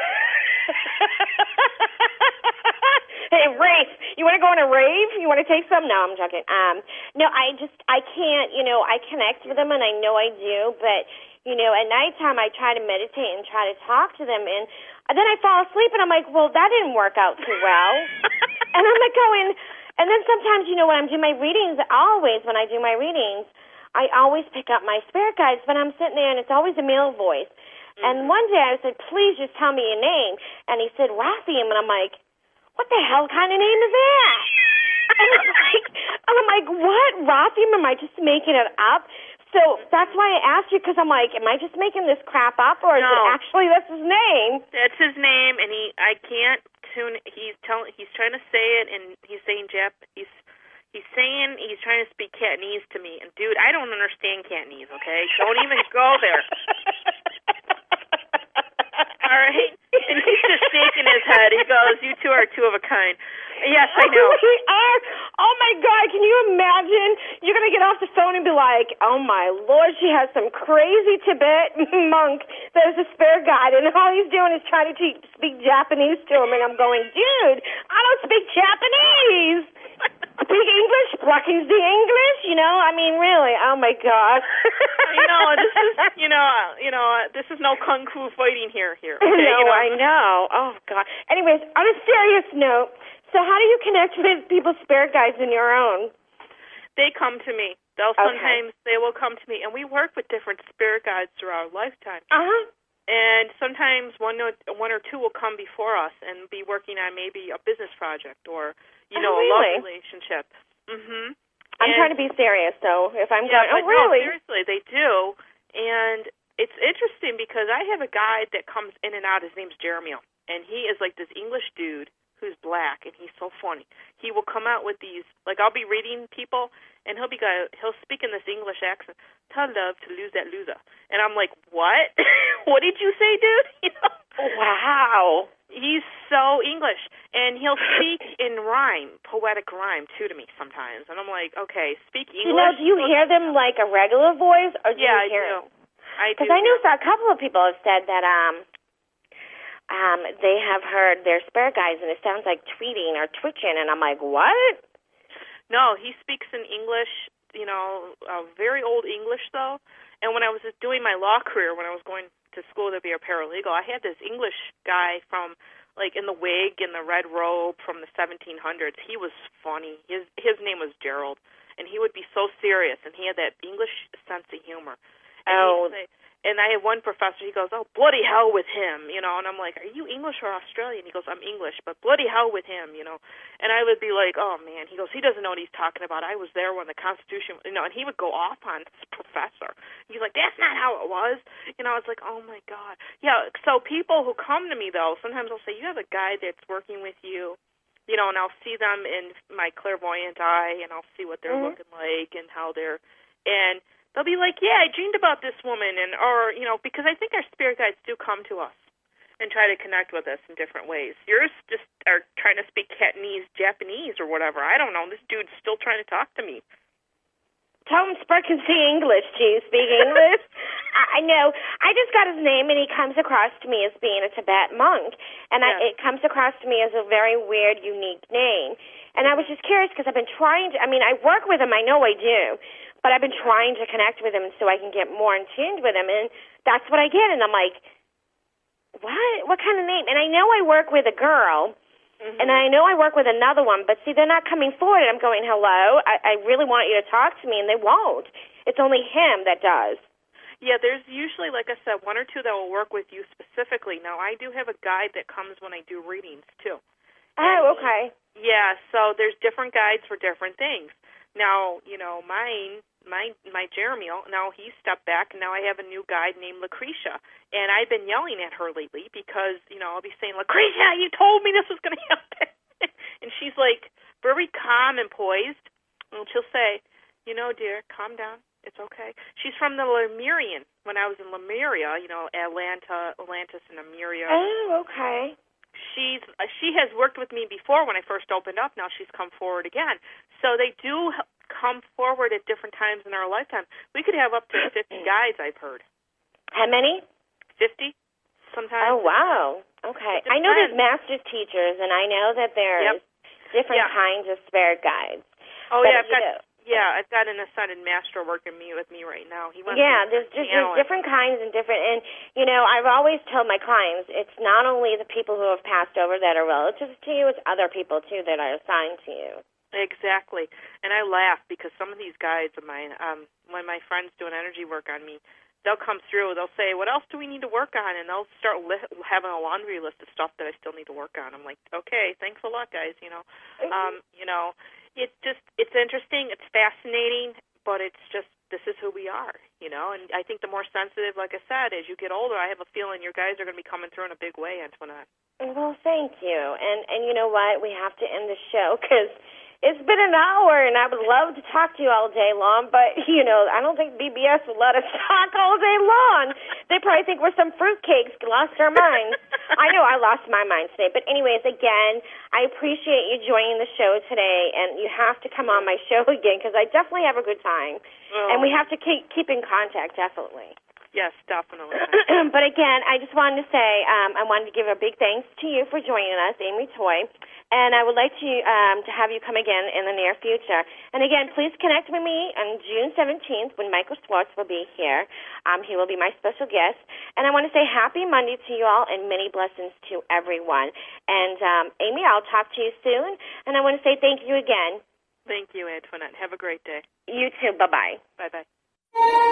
S1: Hey, Rafe, you want to go on a rave? You want to take some? No, I'm joking. Um, no, I just, I can't, you know, I connect with them, and I know I do, but, you know, at nighttime I try to meditate and try to talk to them, and then I fall asleep, and I'm like, well, that didn't work out too well. And I'm like going, and then sometimes, you know, when I'm doing my readings, always when I do my readings, I always pick up my spirit guides, but I'm sitting there, and it's always a male voice. Mm-hmm. And one day I said, please just tell me your name. And he said, Raphium, and I'm like, what the hell kind of name is that? And I'm like, and I'm like, what, Raphium? Am I just making it up? So that's why I asked you, because I'm like, am I just making this crap up, or is
S2: no.
S1: it actually that's his name?
S2: That's his name, and he, I can't tune. He's telling, he's trying to say it, and he's saying Jap. He's, he's saying he's trying to speak Cantonese to me, and dude, I don't understand Cantonese. Okay, don't even go there. All right, and he's just shaking his head. He goes, "You two are two of a kind." Yes, I know.
S1: We are. Oh my God! Can you imagine? You're gonna get off the phone and be like, "Oh my Lord, she has some crazy Tibetan monk that is a spirit guide, and all he's doing is trying to teach, speak Japanese to him." And I'm going, "Dude, I don't speak Japanese. Speak English, Plucking's the English, you know. I mean, really. Oh my God."
S2: I know. This is, you know, uh, you know, uh, this is no kung fu fighting here. Here. Okay,
S1: no,
S2: you know?
S1: I know. Oh God. Anyways, on a serious note. So how do you connect with people's spirit guides in your own?
S2: They come to me. They'll
S1: okay.
S2: sometimes they will come to me, and we work with different spirit guides throughout our lifetime.
S1: Uh huh.
S2: And sometimes one or one or two will come before us and be working on maybe a business project or you know
S1: oh, really?
S2: a love relationship. Mhm.
S1: I'm
S2: and,
S1: trying to be serious, so if I'm
S2: yeah,
S1: going, oh
S2: but
S1: really?
S2: No, seriously, they do. And it's interesting because I have a guide that comes in and out. His name's Jeremy, and he is like this English dude who's black, and he's so funny. He will come out with these, like I'll be reading people, and he'll be he'll speak in this English accent. Tell love to lose that loser, and I'm like, what? What did you say, dude? You know?
S1: Wow.
S2: He's so English, and he'll speak in rhyme, poetic rhyme, too, to me sometimes. And I'm like, okay, speak English.
S1: You know, do you hear them like a regular voice, or do
S2: yeah,
S1: you hear
S2: I do.
S1: it?
S2: I do.
S1: Because I know a couple of people have said that um, um, they have heard their spirit guides, and it sounds like tweeting or twitching, and I'm like, what?
S2: No, he speaks in English, you know, uh, very old English, though. And when I was doing my law career, when I was going to school to be a paralegal, I had this English guy from, like, in the wig and the red robe from the seventeen hundreds. He was funny. His his name was Gerald, and he would be so serious, and he had that English sense of humor. And
S1: Oh.
S2: he'd say, and I had one professor, he goes, oh, bloody hell with him, you know, and I'm like, are you English or Australian? He goes, I'm English, but bloody hell with him, you know. And I would be like, oh, man, he goes, he doesn't know what he's talking about. I was there when the Constitution, you know, and he would go off on this professor. He's like, that's not how it was. You know, it's like, oh, my God. Yeah, so people who come to me, though, sometimes I'll say, you have a guy that's working with you, you know, and I'll see them in my clairvoyant eye, and I'll see what they're mm-hmm. looking like and how they're, and they'll be like, yeah, I dreamed about this woman, and or, you know, because I think our spirit guides do come to us and try to connect with us in different ways. Yours just are trying to speak Cantonese, Japanese, or whatever. I don't know. This dude's still trying to talk to me.
S1: Tell him Spark can see English, too. Speak English. I, I know. I just got his name, and he comes across to me as being a Tibetan monk, and
S2: yeah.
S1: I, it comes across to me as a very weird, unique name. And I was just curious because I've been trying to, I mean, I work with him. I know I do. But I've been trying to connect with him so I can get more in tune with him, and that's what I get. And I'm like, what? What kind of name? And I know I work with a girl, mm-hmm. and I know I work with another one, but see, they're not coming forward. And I'm going, hello, I, I really want you to talk to me, and they won't. It's only him that does.
S2: Yeah, there's usually, like I said, one or two that will work with you specifically. Now, I do have a guide that comes when I do readings, too.
S1: Oh, and okay.
S2: Yeah, so there's different guides for different things. Now, you know, mine... My my Jeremy, now he's stepped back, and now I have a new guide named Lucretia. And I've been yelling at her lately because, you know, I'll be saying, Lucretia, you told me this was going to happen. And she's like very calm and poised. And she'll say, you know, dear, calm down. It's okay. She's from the Lemurian. When I was in Lemuria, you know, Atlanta, Atlantis and Lemuria.
S1: Oh, okay.
S2: She's uh, she has worked with me before when I first opened up. Now she's come forward again. So they do come forward at different times in our lifetime. We could have up to fifty guides, I've heard.
S1: How many?
S2: fifty sometimes.
S1: Oh, wow. Okay. I know there's master teachers, and I know that there's
S2: yep.
S1: different
S2: yeah.
S1: kinds of spirit guides.
S2: Oh,
S1: but,
S2: yeah, I've got,
S1: know,
S2: yeah, I've got an ascended master working me with me right now. He wants
S1: yeah,
S2: to
S1: there's just there's different kinds and different, and, you know, I've always told my clients, it's not only the people who have passed over that are relatives to you, it's other people, too, that are assigned to you.
S2: Exactly. And I laugh because some of these guides of mine, um, when my friends do an energy work on me, they'll come through, they'll say, what else do we need to work on? And they'll start li- having a laundry list of stuff that I still need to work on. I'm like, okay, thanks a lot, guys, you know. Mm-hmm. Um, you know, it's just, it's interesting, it's fascinating, but it's just, this is who we are, you know. And I think the more sensitive, like I said, as you get older, I have a feeling your guys are going to be coming through in a big way, Antoinette.
S1: Well, thank you. And, and you know what? We have to end the show because it's been an hour, and I would love to talk to you all day long, but, you know, I don't think B B S will let us talk all day long. They probably think we're some fruitcakes, lost our minds. I know I lost my mind today. But anyways, again, I appreciate you joining the show today, and you have to come on my show again because I definitely have a good time.
S2: Oh.
S1: And we have to keep, keep in contact, definitely.
S2: Yes, definitely.
S1: But again, I just wanted to say um, I wanted to give a big thanks to you for joining us, Amy Toy, and I would like to um, to have you come again in the near future. And again, please connect with me on June seventeenth when Michael Schwartz will be here. Um, he will be my special guest. And I want to say happy Monday to you all and many blessings to everyone. And um, Amy, I'll talk to you soon. And I want to say thank you again.
S2: Thank you, Antoinette. Have a great day.
S1: You too. Bye-bye.
S2: Bye-bye.